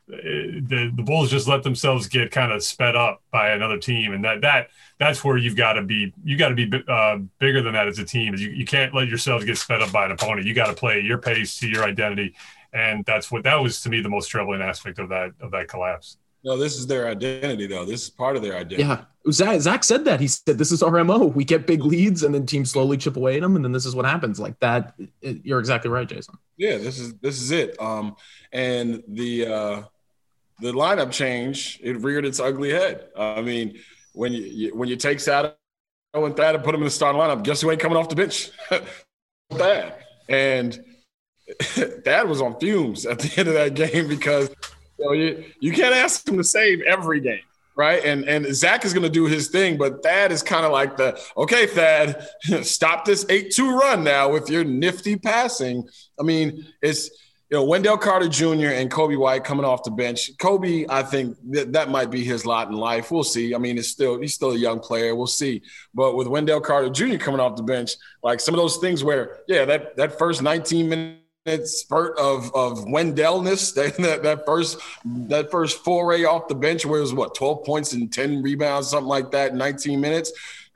it, the the Bulls just let themselves get kind of sped up by another team, and that that that's where you've got to be. You got to be uh, bigger than that as a team. You you can't let yourselves get sped up by an opponent. You got to play your pace to your identity, and that's what that was to me the most troubling aspect of that of that collapse. No, this is their identity, though. This is part of their identity. Yeah, Zach, Zach said that. He said, this is our M O. We get big leads, and then teams slowly chip away at them, and then this is what happens. Like that, it, you're exactly right, Jason. Yeah, this is this is it. Um, and the uh, the lineup change, it reared its ugly head. Uh, I mean, when you, you when you take Sato and Thad and put him in the starting lineup, guess who ain't coming off the bench? Thad. And Thad was on fumes at the end of that game because you know, you, you can't ask him to save every game, right? And and Zach is going to do his thing, but Thad is kind of like the, okay, Thad, stop this eight two run now with your nifty passing. I mean, it's – you know, Wendell Carter Junior and Kobe White coming off the bench. Kobe, I think that, that might be his lot in life. We'll see. I mean, it's still he's still a young player. We'll see. But with Wendell Carter Junior coming off the bench, like some of those things where, yeah, that that first nineteen minute spurt of of Wendellness, that, that that first that first foray off the bench where it was what twelve points and ten rebounds, something like that in nineteen minutes.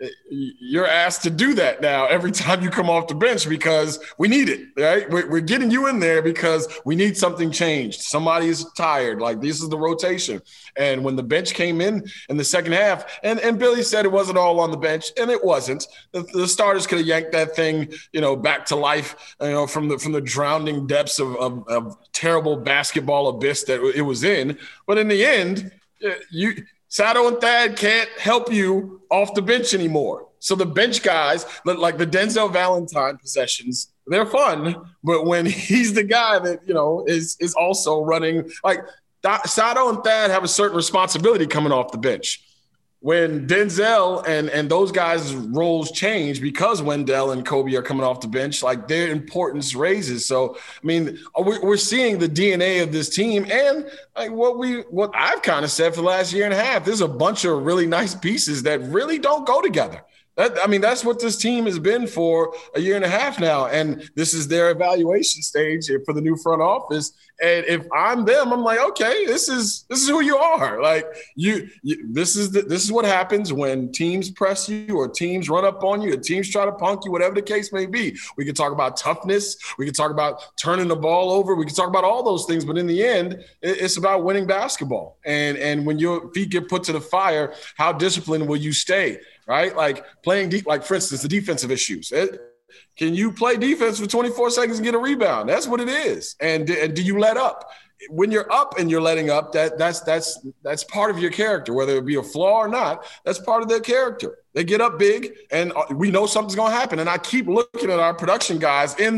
You're asked to do that now every time you come off the bench because we need it, right? We're, we're getting you in there because we need something changed. Somebody is tired. Like, this is the rotation. And when the bench came in in the second half, and, and Billy said it wasn't all on the bench, and it wasn't. The, the starters could have yanked that thing, you know, back to life, you know, from the from the drowning depths of, of, of terrible basketball abyss that it was in. But in the end, you – Sato and Thad can't help you off the bench anymore. So the bench guys, like the Denzel Valentine possessions, they're fun. But when he's the guy that, you know, is is also running, like Sato and Thad have a certain responsibility coming off the bench. When Denzel and, and those guys' roles change because Wendell and Kobe are coming off the bench, like their importance raises. So, I mean, we're seeing the D N A of this team and like what we what I've kind of said for the last year and a half. There's a bunch of really nice pieces that really don't go together. That, I mean, that's what this team has been for a year and a half now. And this is their evaluation stage for the new front office. And if I'm them, I'm like, okay, this is this is who you are. Like you, you this is the, this is what happens when teams press you or teams run up on you or teams try to punk you, whatever the case may be. We can talk about toughness. We can talk about turning the ball over. We can talk about all those things. But in the end, it, it's about winning basketball. And, and when your feet get put to the fire, how disciplined will you stay? Right? Like playing deep, like for instance, the defensive issues. It, can you play defense for twenty-four seconds and get a rebound? That's what it is. And, and do you let up? When you're up and you're letting up, that that's that's that's part of your character, whether it be a flaw or not. That's part of their character. They get up big, and we know something's going to happen. And I keep looking at our production guys in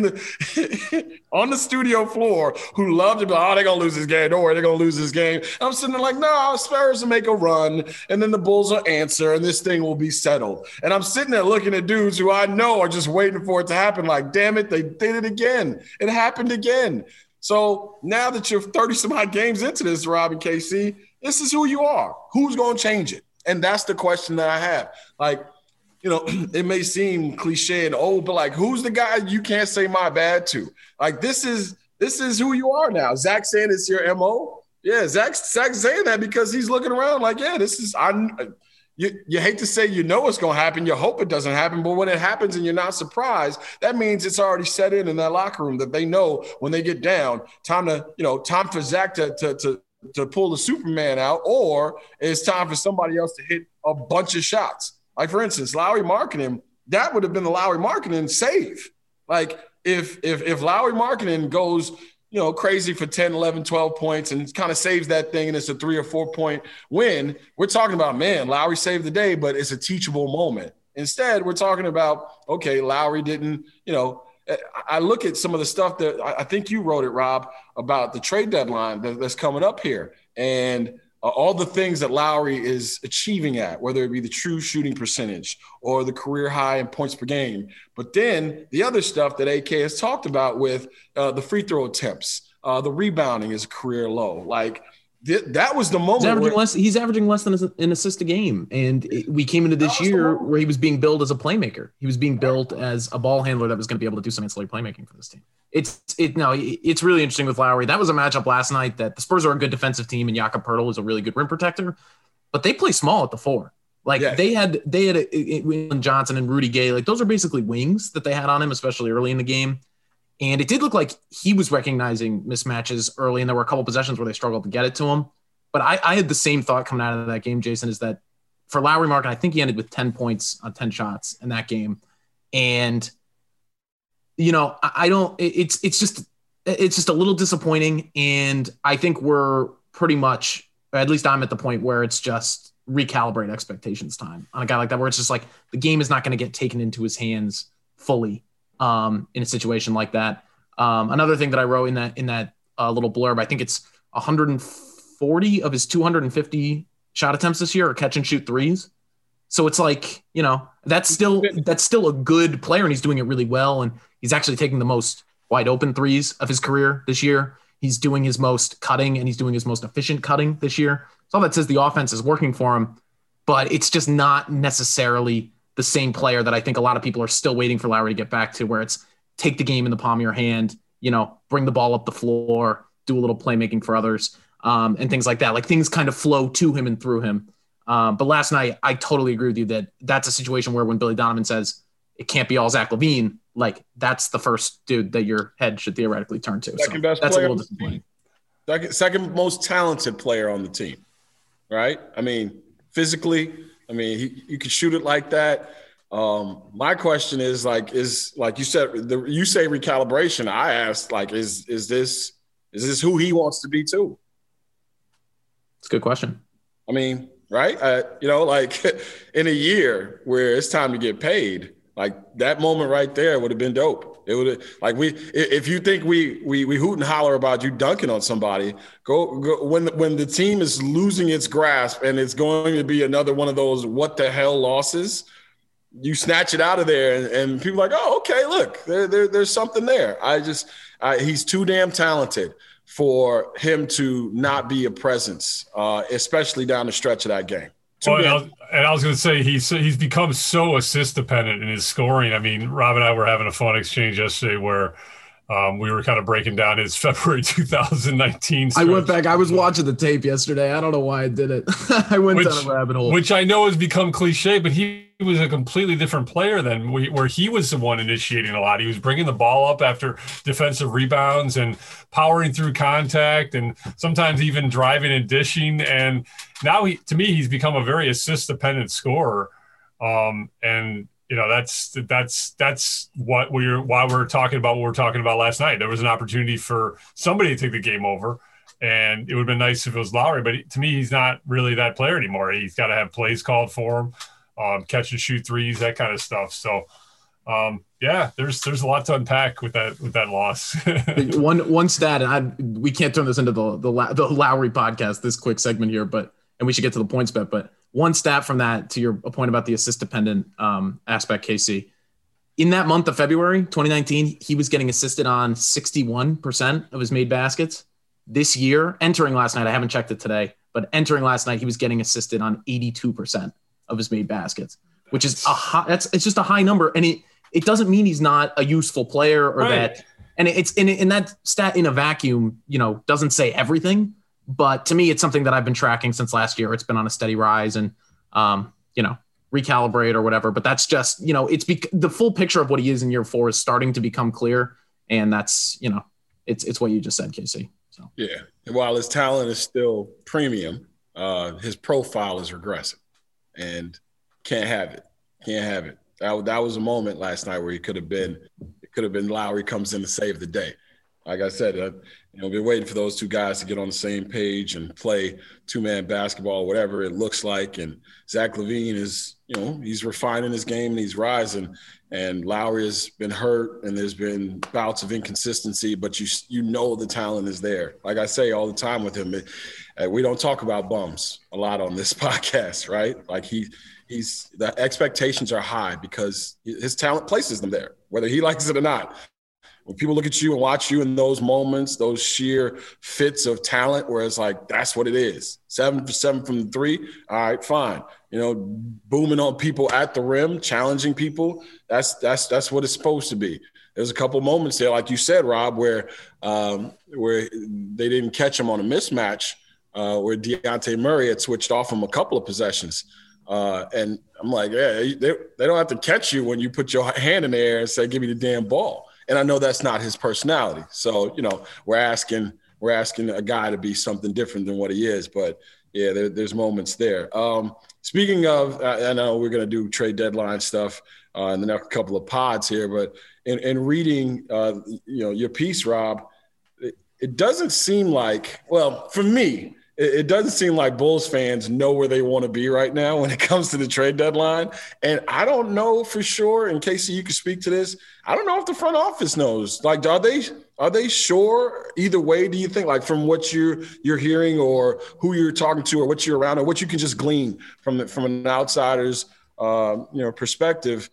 the on the studio floor who love to be like, oh, they're going to lose this game. Don't worry, they're going to lose this game. And I'm sitting there like, no, Spurs will make a run, and then the Bulls will answer, and this thing will be settled. And I'm sitting there looking at dudes who I know are just waiting for it to happen. Like, damn it, they did it again. It happened again. So now that you're thirty some odd games into this, Rob and K C, this is who you are. Who's going to change it? And that's the question that I have. Like, you know, it may seem cliche and old, but like, who's the guy you can't say my bad to? Like, this is this is who you are now. Zach saying it's your M O. Yeah, Zach, Zach's saying that because he's looking around like, yeah, this is I. You, you hate to say you know what's going to happen. You hope it doesn't happen. But when it happens and you're not surprised, that means it's already set in in that locker room that they know when they get down, time to, you know, time for Zach to, to, to, to pull the Superman out, or it's time for somebody else to hit a bunch of shots. Like, for instance, Lauri Markkanen, that would have been the Lauri Markkanen save. Like, if if if Lauri Markkanen goes – you know, crazy for ten, eleven, twelve points and kind of saves that thing and it's a three or four point win. We're talking about, man, Lauri saved the day, but it's a teachable moment. Instead, we're talking about, okay, Lauri didn't, you know, I look at some of the stuff that I think you wrote it, Rob, about the trade deadline that's coming up here. And Uh, all the things that Lauri is achieving at, whether it be the true shooting percentage or the career high in points per game. But then the other stuff that A K has talked about with uh, the free throw attempts, uh, the rebounding is a career low. Like th- that was the moment. He's averaging, where- less, he's averaging less than an assist a game. And it, we came into this year where he was being billed as a playmaker. He was being billed as a ball handler that was going to be able to do some ancillary playmaking for this team. It's it no, it's really interesting with Lauri. That was a matchup last night that the Spurs are a good defensive team and Jakob Poeltl is a really good rim protector, but they play small at the four. Like yeah. they had they had a, a, Johnson and Rudy Gay. Like those are basically wings that they had on him, especially early in the game. And it did look like he was recognizing mismatches early, and there were a couple possessions where they struggled to get it to him. But I, I had the same thought coming out of that game, Jason, is that for Lauri Markkanen, I think he ended with ten points on ten shots in that game, and. You know, I don't, it's, it's just, it's just a little disappointing. And I think we're pretty much, or at least I'm at the point where it's just recalibrate expectations time on a guy like that, where it's just like the game is not going to get taken into his hands fully um, in a situation like that. Um, another thing that I wrote in that in that uh, little blurb, I think it's one hundred forty of his two hundred fifty shot attempts this year are catch and shoot threes. So it's like, you know, that's still that's still a good player, and he's doing it really well. And he's actually taking the most wide open threes of his career this year. He's doing his most cutting, and he's doing his most efficient cutting this year. So all that says the offense is working for him, but it's just not necessarily the same player that I think a lot of people are still waiting for Lowry to get back to, where it's take the game in the palm of your hand, you know, bring the ball up the floor, do a little playmaking for others, um, and things like that. Like things kind of flow to him and through him. Um, but last night, I totally agree with you that that's a situation where when Billy Donovan says it can't be all Zach LaVine, like that's the first dude that your head should theoretically turn to. Second so best that's player a little disappointing. Second, second most talented player on the team, right? I mean, physically, I mean, he, you can shoot it like that. Um, my question is like, is like you said, the, you say recalibration. I asked like, is, is this, is this who he wants to be too? It's a good question. I mean, right. Uh, you know, like in a year where it's time to get paid, like that moment right there would have been dope. It would have like we, if you think we, we, we hoot and holler about you dunking on somebody, go, go when, when the team is losing its grasp and it's going to be another one of those, what the hell losses, you snatch it out of there, and, and people are like, oh, okay, look, there, there, there's something there. I just, I, he's too damn talented for him to not be a presence, uh, especially down the stretch of that game. Well, and, I was, and I was going to say he's he's become so assist dependent in his scoring. I mean, Rob and I were having a fun exchange yesterday where um, we were kind of breaking down his February two thousand nineteen stretch. I went back. I was watching the tape yesterday. I don't know why I did it. I went which, down a rabbit hole. Which I know has become cliche, but he was a completely different player than we, where he was the one initiating a lot. He was bringing the ball up after defensive rebounds and powering through contact and sometimes even driving and dishing. And now, he, to me, he's become a very assist-dependent scorer. Um, and, you know, that's that's that's what we're why we're talking about what we're talking about last night. There was an opportunity for somebody to take the game over, and it would have been nice if it was Lowry. But to me, he's not really that player anymore. He's got to have plays called for him. Um, catch and shoot threes, that kind of stuff. So, um, yeah, there's there's a lot to unpack with that with that loss. one one stat, and I, we can't turn this into the, the the Lowry podcast, this quick segment here, but and we should get to the points bet. But one stat from that to your point about the assist dependent um, aspect, K C. In that month of February twenty nineteen, he was getting assisted on sixty-one percent of his made baskets. This year, entering last night, I haven't checked it today, but entering last night, he was getting assisted on eighty-two percent of his made baskets, which is a high, that's, it's just a high number. And it, it doesn't mean he's not a useful player or right. that, and it's in, in that stat in a vacuum, you know, doesn't say everything, but to me, it's something that I've been tracking since last year. It's been on a steady rise and, um, you know, recalibrate or whatever, but that's just, you know, it's bec- the full picture of what he is in year four is starting to become clear. And that's, you know, it's, it's what you just said, K C. So, yeah. And while his talent is still premium, uh, his profile is regressive. And can't have it. Can't have it. That, that was a moment last night where he could have been, it could have been Lowry comes in to save the day. Like I said, uh, you know, been waiting for those two guys to get on the same page and play two-man basketball, whatever it looks like. And Zach LaVine is, you know, he's refining his game and he's rising. And Lowry has been hurt and there's been bouts of inconsistency, but you you know the talent is there. Like I say all the time with him, it, uh, we don't talk about bums a lot on this podcast, right? Like he he's the expectations are high because his talent places them there, whether he likes it or not. When people look at you and watch you in those moments, those sheer fits of talent where it's like, that's what it is. Seven for seven from the three. All right, fine. You know, booming on people at the rim, challenging people. That's that's that's what it's supposed to be. There's a couple moments there, like you said, Rob, where um, where they didn't catch him on a mismatch, uh, where Dejounte Murray had switched off him a couple of possessions. Uh, and I'm like, yeah, they, they don't have to catch you when you put your hand in the air and say, give me the damn ball. And I know that's not his personality. So, you know, we're asking we're asking a guy to be something different than what he is. But, yeah, there, there's moments there. Um, speaking of, I know we're going to do trade deadline stuff uh, in the next couple of pods here. But in, in reading, uh, you know, your piece, Rob, it, it doesn't seem like – well, for me – it doesn't seem like Bulls fans know where they want to be right now when it comes to the trade deadline. And I don't know for sure, in case you could speak to this, I don't know if the front office knows. Like, are they Are they sure either way? Do you think, like from what you're you're hearing, or who you're talking to, or what you're around, or what you can just glean from the, from an outsider's uh, you know perspective?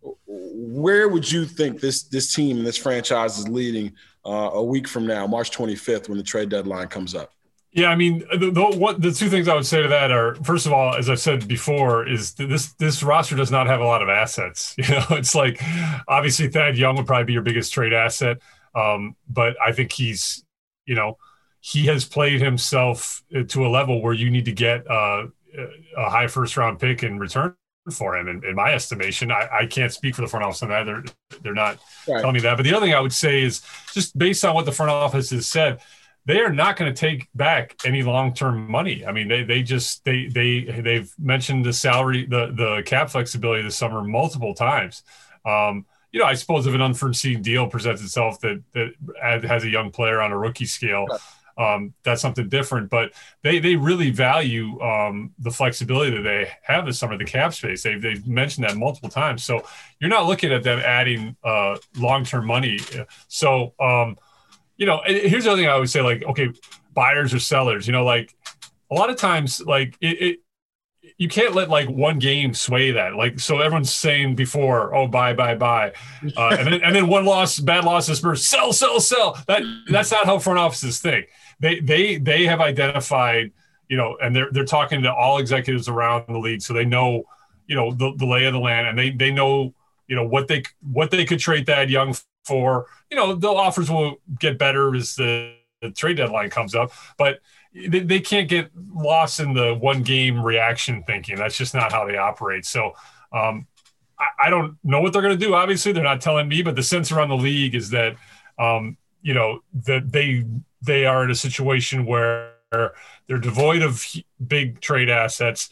Where would you think this this team and this franchise is leading uh, a week from now, March twenty-fifth, when the trade deadline comes up? Yeah, I mean, the, the what the two things I would say to that are, first of all, as I've said before, is this this roster does not have a lot of assets. You know, it's like obviously Thad Young would probably be your biggest trade asset. Um, but I think he's, you know, he has played himself to a level where you need to get uh, a high first round pick in return for him. In, in my estimation, I, I can't speak for the front office on that. They're, they're not right. telling me that. But the other thing I would say is just based on what the front office has said, they are not going to take back any long-term money. I mean, they they just they they they've mentioned the salary, the the cap flexibility this summer multiple times. Um, You know, I suppose if an unforeseen deal presents itself that that has a young player on a rookie scale, um, that's something different. But they they really value um, the flexibility that they have this summer, the cap space. They've, they've mentioned that multiple times. So you're not looking at them adding uh, long-term money. So, um, you know, here's the other thing I would say, like, okay, buyers or sellers, you know, like a lot of times, like it, it you can't let like one game sway that. Like, so everyone's saying before, oh, buy, buy, buy. Uh, and then, and then one loss, bad loss to Spurs, sell, sell, sell. That that's not how front offices think. They, they, they have identified, you know, and they're, they're talking to all executives around the league. So they know, you know, the, the lay of the land, and they, they know, you know, what they, what they could trade Thad Young for. You know, the offers will get better as the, the trade deadline comes up, but They, they can't get lost in the one game reaction thinking. That's just not how they operate. So um, I, I don't know what they're going to do. Obviously, they're not telling me, but the sense around the league is that, um, you know, that they they are in a situation where they're devoid of big trade assets.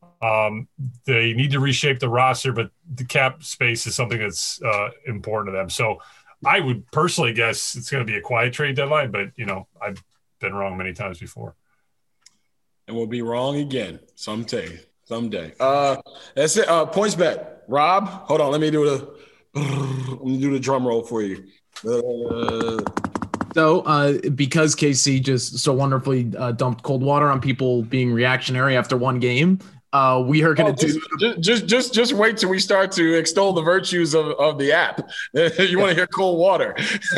Um, they need to reshape the roster, but the cap space is something that's uh, important to them. So I would personally guess it's going to be a quiet trade deadline, but, you know, I've been wrong many times before. And we'll be wrong again someday. Someday. Uh, that's it. Uh, points bet. Rob, hold on. Let me do the let me do the drum roll for you. Uh, so uh, because K C just so wonderfully uh, dumped cold water on people being reactionary after one game, uh, we are going to oh, do just, just just just wait till we start to extol the virtues of, of the app. You want to hear cold water.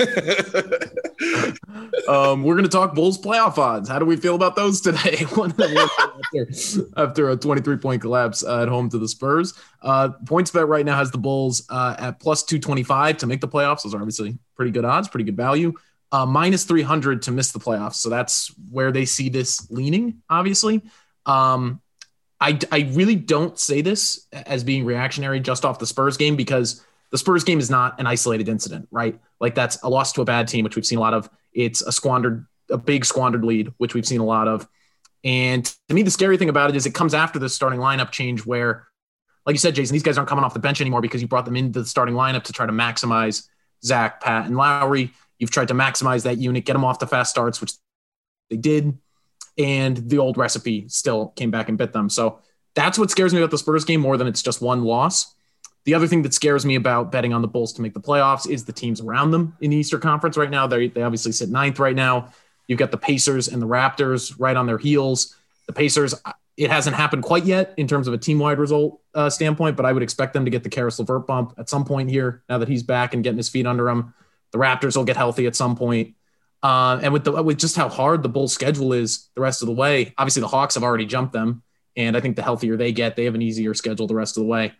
um, we're going to talk Bulls playoff odds. How do we feel about those today? after, after a twenty-three point collapse uh, at home to the Spurs. Uh, PointsBet right now has the Bulls uh, at plus two twenty-five to make the playoffs. Those are obviously pretty good odds, pretty good value. Uh, minus three hundred to miss the playoffs. So that's where they see this leaning, obviously. Um, I, I really don't say this as being reactionary just off the Spurs game, because the Spurs game is not an isolated incident, right? Like, that's a loss to a bad team, which we've seen a lot of. It's a squandered, a big squandered lead, which we've seen a lot of. And to me, the scary thing about it is it comes after the starting lineup change where, like you said, Jason, these guys aren't coming off the bench anymore because you brought them into the starting lineup to try to maximize Zach, Pat, and Lowry. You've tried to maximize that unit, get them off the fast starts, which they did. And the old recipe still came back and bit them. So that's what scares me about the Spurs game more than it's just one loss. The other thing that scares me about betting on the Bulls to make the playoffs is the teams around them in the Eastern Conference right now. They they obviously sit ninth right now. You've got the Pacers and the Raptors right on their heels. The Pacers, it hasn't happened quite yet in terms of a team-wide result uh, standpoint, but I would expect them to get the Karis LeVert bump at some point here now that he's back and getting his feet under him. The Raptors will get healthy at some point. Uh, and with the with just how hard the Bulls' schedule is the rest of the way, obviously the Hawks have already jumped them, and I think the healthier they get, they have an easier schedule the rest of the way.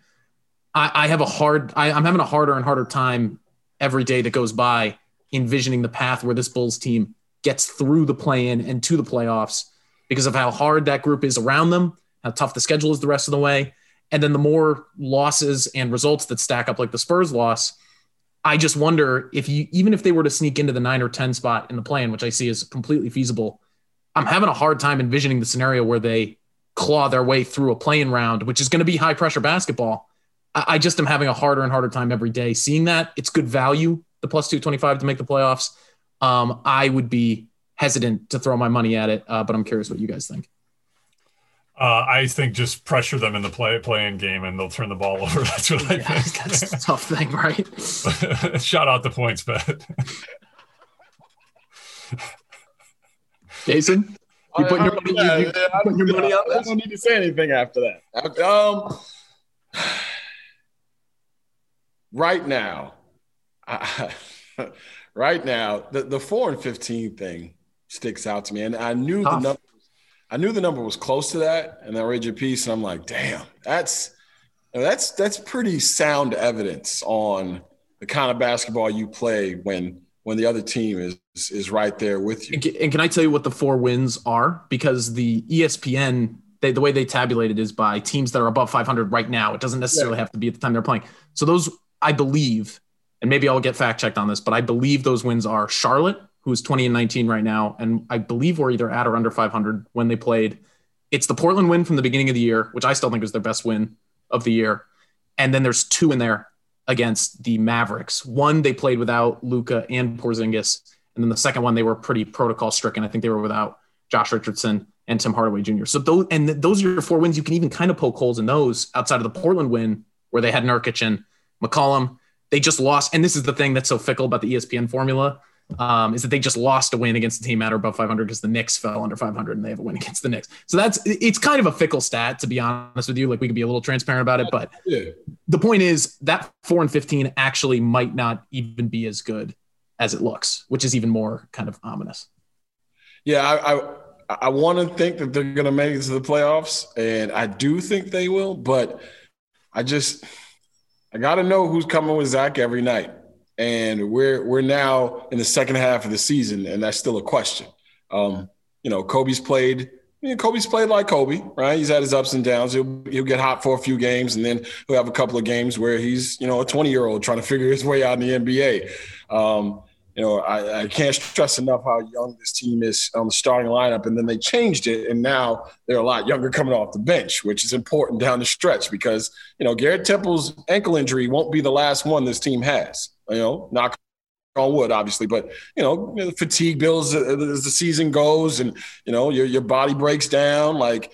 I, I have a hard, I, I'm having a harder and harder time every day that goes by envisioning the path where this Bulls team gets through the play-in and to the playoffs because of how hard that group is around them, how tough the schedule is the rest of the way, and then the more losses and results that stack up like the Spurs loss. I just wonder if you, even if they were to sneak into the nine or ten spot in the play-in, which I see as completely feasible, I'm having a hard time envisioning the scenario where they claw their way through a play-in round, which is going to be high pressure basketball. I, I just am having a harder and harder time every day seeing that. It's good value, the plus two twenty-five to make the playoffs. Um, I would be hesitant to throw my money at it, uh, but I'm curious what you guys think. Uh, I think just pressure them in the play play-in game and they'll turn the ball over. That's what I yeah, think. That's a tough thing, right? Shout out the points bet. Jason, you putting your money, yeah, you, you, yeah, I, putting your money on I this? don't need to say anything after that. Um, right now, I, right now, the, the four and fifteen thing sticks out to me, and I knew Tough. the number. I knew the number was close to that, and I read your piece, and I'm like, damn, that's that's that's pretty sound evidence on the kind of basketball you play when when the other team is is right there with you. And can, and can I tell you what the four wins are? Because the E S P N, they, the way they tabulate it is by teams that are above five hundred right now. It doesn't necessarily yeah. have to be at the time they're playing. So those, I believe, and maybe I'll get fact checked on this, but I believe those wins are Charlotte, who's twenty and nineteen right now, and I believe we're either at or under five hundred when they played. It's the Portland win from the beginning of the year, which I still think was their best win of the year. And then there's two in there against the Mavericks. One, they played without Luka and Porzingis. And then the second one, they were pretty protocol stricken. I think they were without Josh Richardson and Tim Hardaway Junior So those, and those are your four wins. You can even kind of poke holes in those outside of the Portland win where they had Nurkic and McCollum. They just lost. And this is the thing that's so fickle about the E S P N formula. Um, is that they just lost a win against a team at or above five hundred because the Knicks fell under five hundred and they have a win against the Knicks. So that's, it's kind of a fickle stat, to be honest with you. Like, we could be a little transparent about it, but yeah. The point is that four and fifteen actually might not even be as good as it looks, which is even more kind of ominous. Yeah. I, I, I want to think that they're going to make it to the playoffs, and I do think they will, but I just, I got to know who's coming with Zach every night. And we're we're now in the second half of the season, and that's still a question. Um, you know, Kobe's played. You know, Kobe's played like Kobe, right? He's had his ups and downs. He'll he'll get hot for a few games, and then he'll have a couple of games where he's, you know, a twenty-year-old trying to figure his way out in the N B A. Um, you know, I, I can't stress enough how young this team is on the starting lineup, and then they changed it, and now they're a lot younger coming off the bench, which is important down the stretch because, you know, Garrett Temple's ankle injury won't be the last one this team has. You know, knock on wood, obviously, but, you know, fatigue builds as the season goes, and, you know, your your body breaks down. Like,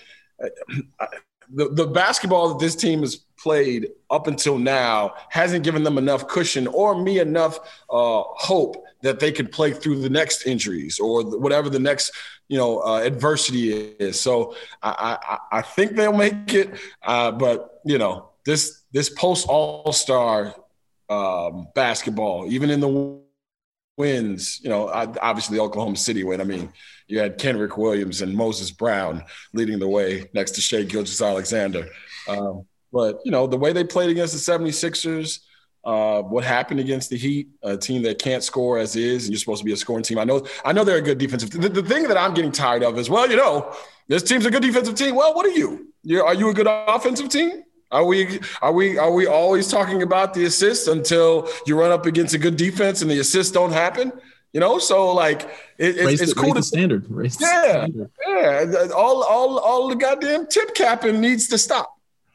the, the basketball that this team has played up until now hasn't given them enough cushion or me enough uh, hope that they could play through the next injuries or whatever the next, you know, uh, adversity is. So I, I, I think they'll make it, uh, but, you know, this this post All-Star um, basketball, even in the wins, you know, obviously the Oklahoma City win. I mean, you had Kenrick Williams and Moses Brown leading the way next to Shai Gilgeous-Alexander. Um, but, you know, the way they played against the seventy-sixers, uh, what happened against the Heat, a team that can't score as is, and you're supposed to be a scoring team. I know I know they're a good defensive team. The, the thing that I'm getting tired of is, well, you know, this team's a good defensive team. Well, what are you? You're, are you a good offensive team? Are we are we are we always talking about the assists until you run up against a good defense and the assists don't happen? You know, so like it, it's, it's the, cool raise to the standard. Raise yeah, the standard. yeah. All all all the goddamn tip capping needs to stop.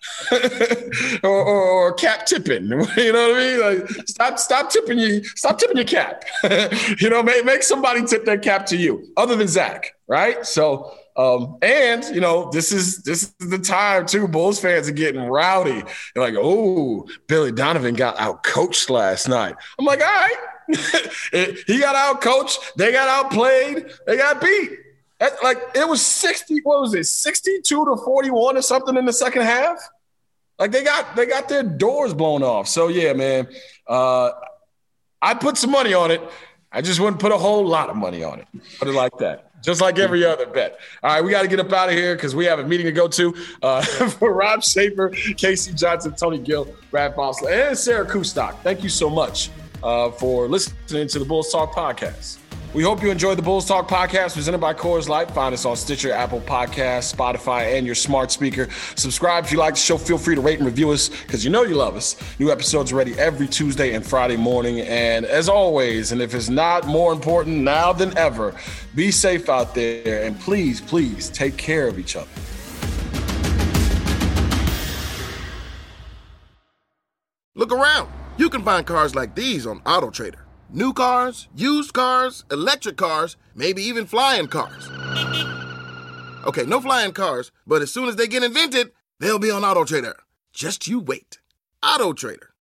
or, or, or cap tipping, you know what I mean? Like, stop, stop tipping you, stop tipping your cap. you know, make make somebody tip their cap to you, other than Zach, right? So, um, and you know, this is this is the time too. Bulls fans are getting rowdy. They're like, "Oh, Billy Donovan got out coached last night." I'm like, "All right, he got out coached. They got outplayed. They got beat." Like, it was sixty, what was it, sixty-two to forty-one or something in the second half? Like, they got they got their doors blown off. So, yeah, man, uh, I put some money on it. I just wouldn't put a whole lot of money on it. Put it like that. Just like every other bet. All right, we got to get up out of here because we have a meeting to go to. Uh, for Rob Schaefer, Casey Johnson, Tony Gill, Brad Bossler, and Sarah Kustok, thank you so much uh, for listening to the Bulls Talk podcast. We hope you enjoyed the Bulls Talk podcast presented by Coors Light. Find us on Stitcher, Apple Podcasts, Spotify, and your smart speaker. Subscribe if you like the show. Feel free to rate and review us because you know you love us. New episodes are ready every Tuesday and Friday morning. And as always, and if it's not more important now than ever, be safe out there. And please, please take care of each other. Look around. You can find cars like these on AutoTrader. New cars, used cars, electric cars, maybe even flying cars. Okay, no flying cars, but as soon as they get invented, they'll be on AutoTrader. Just you wait. AutoTrader.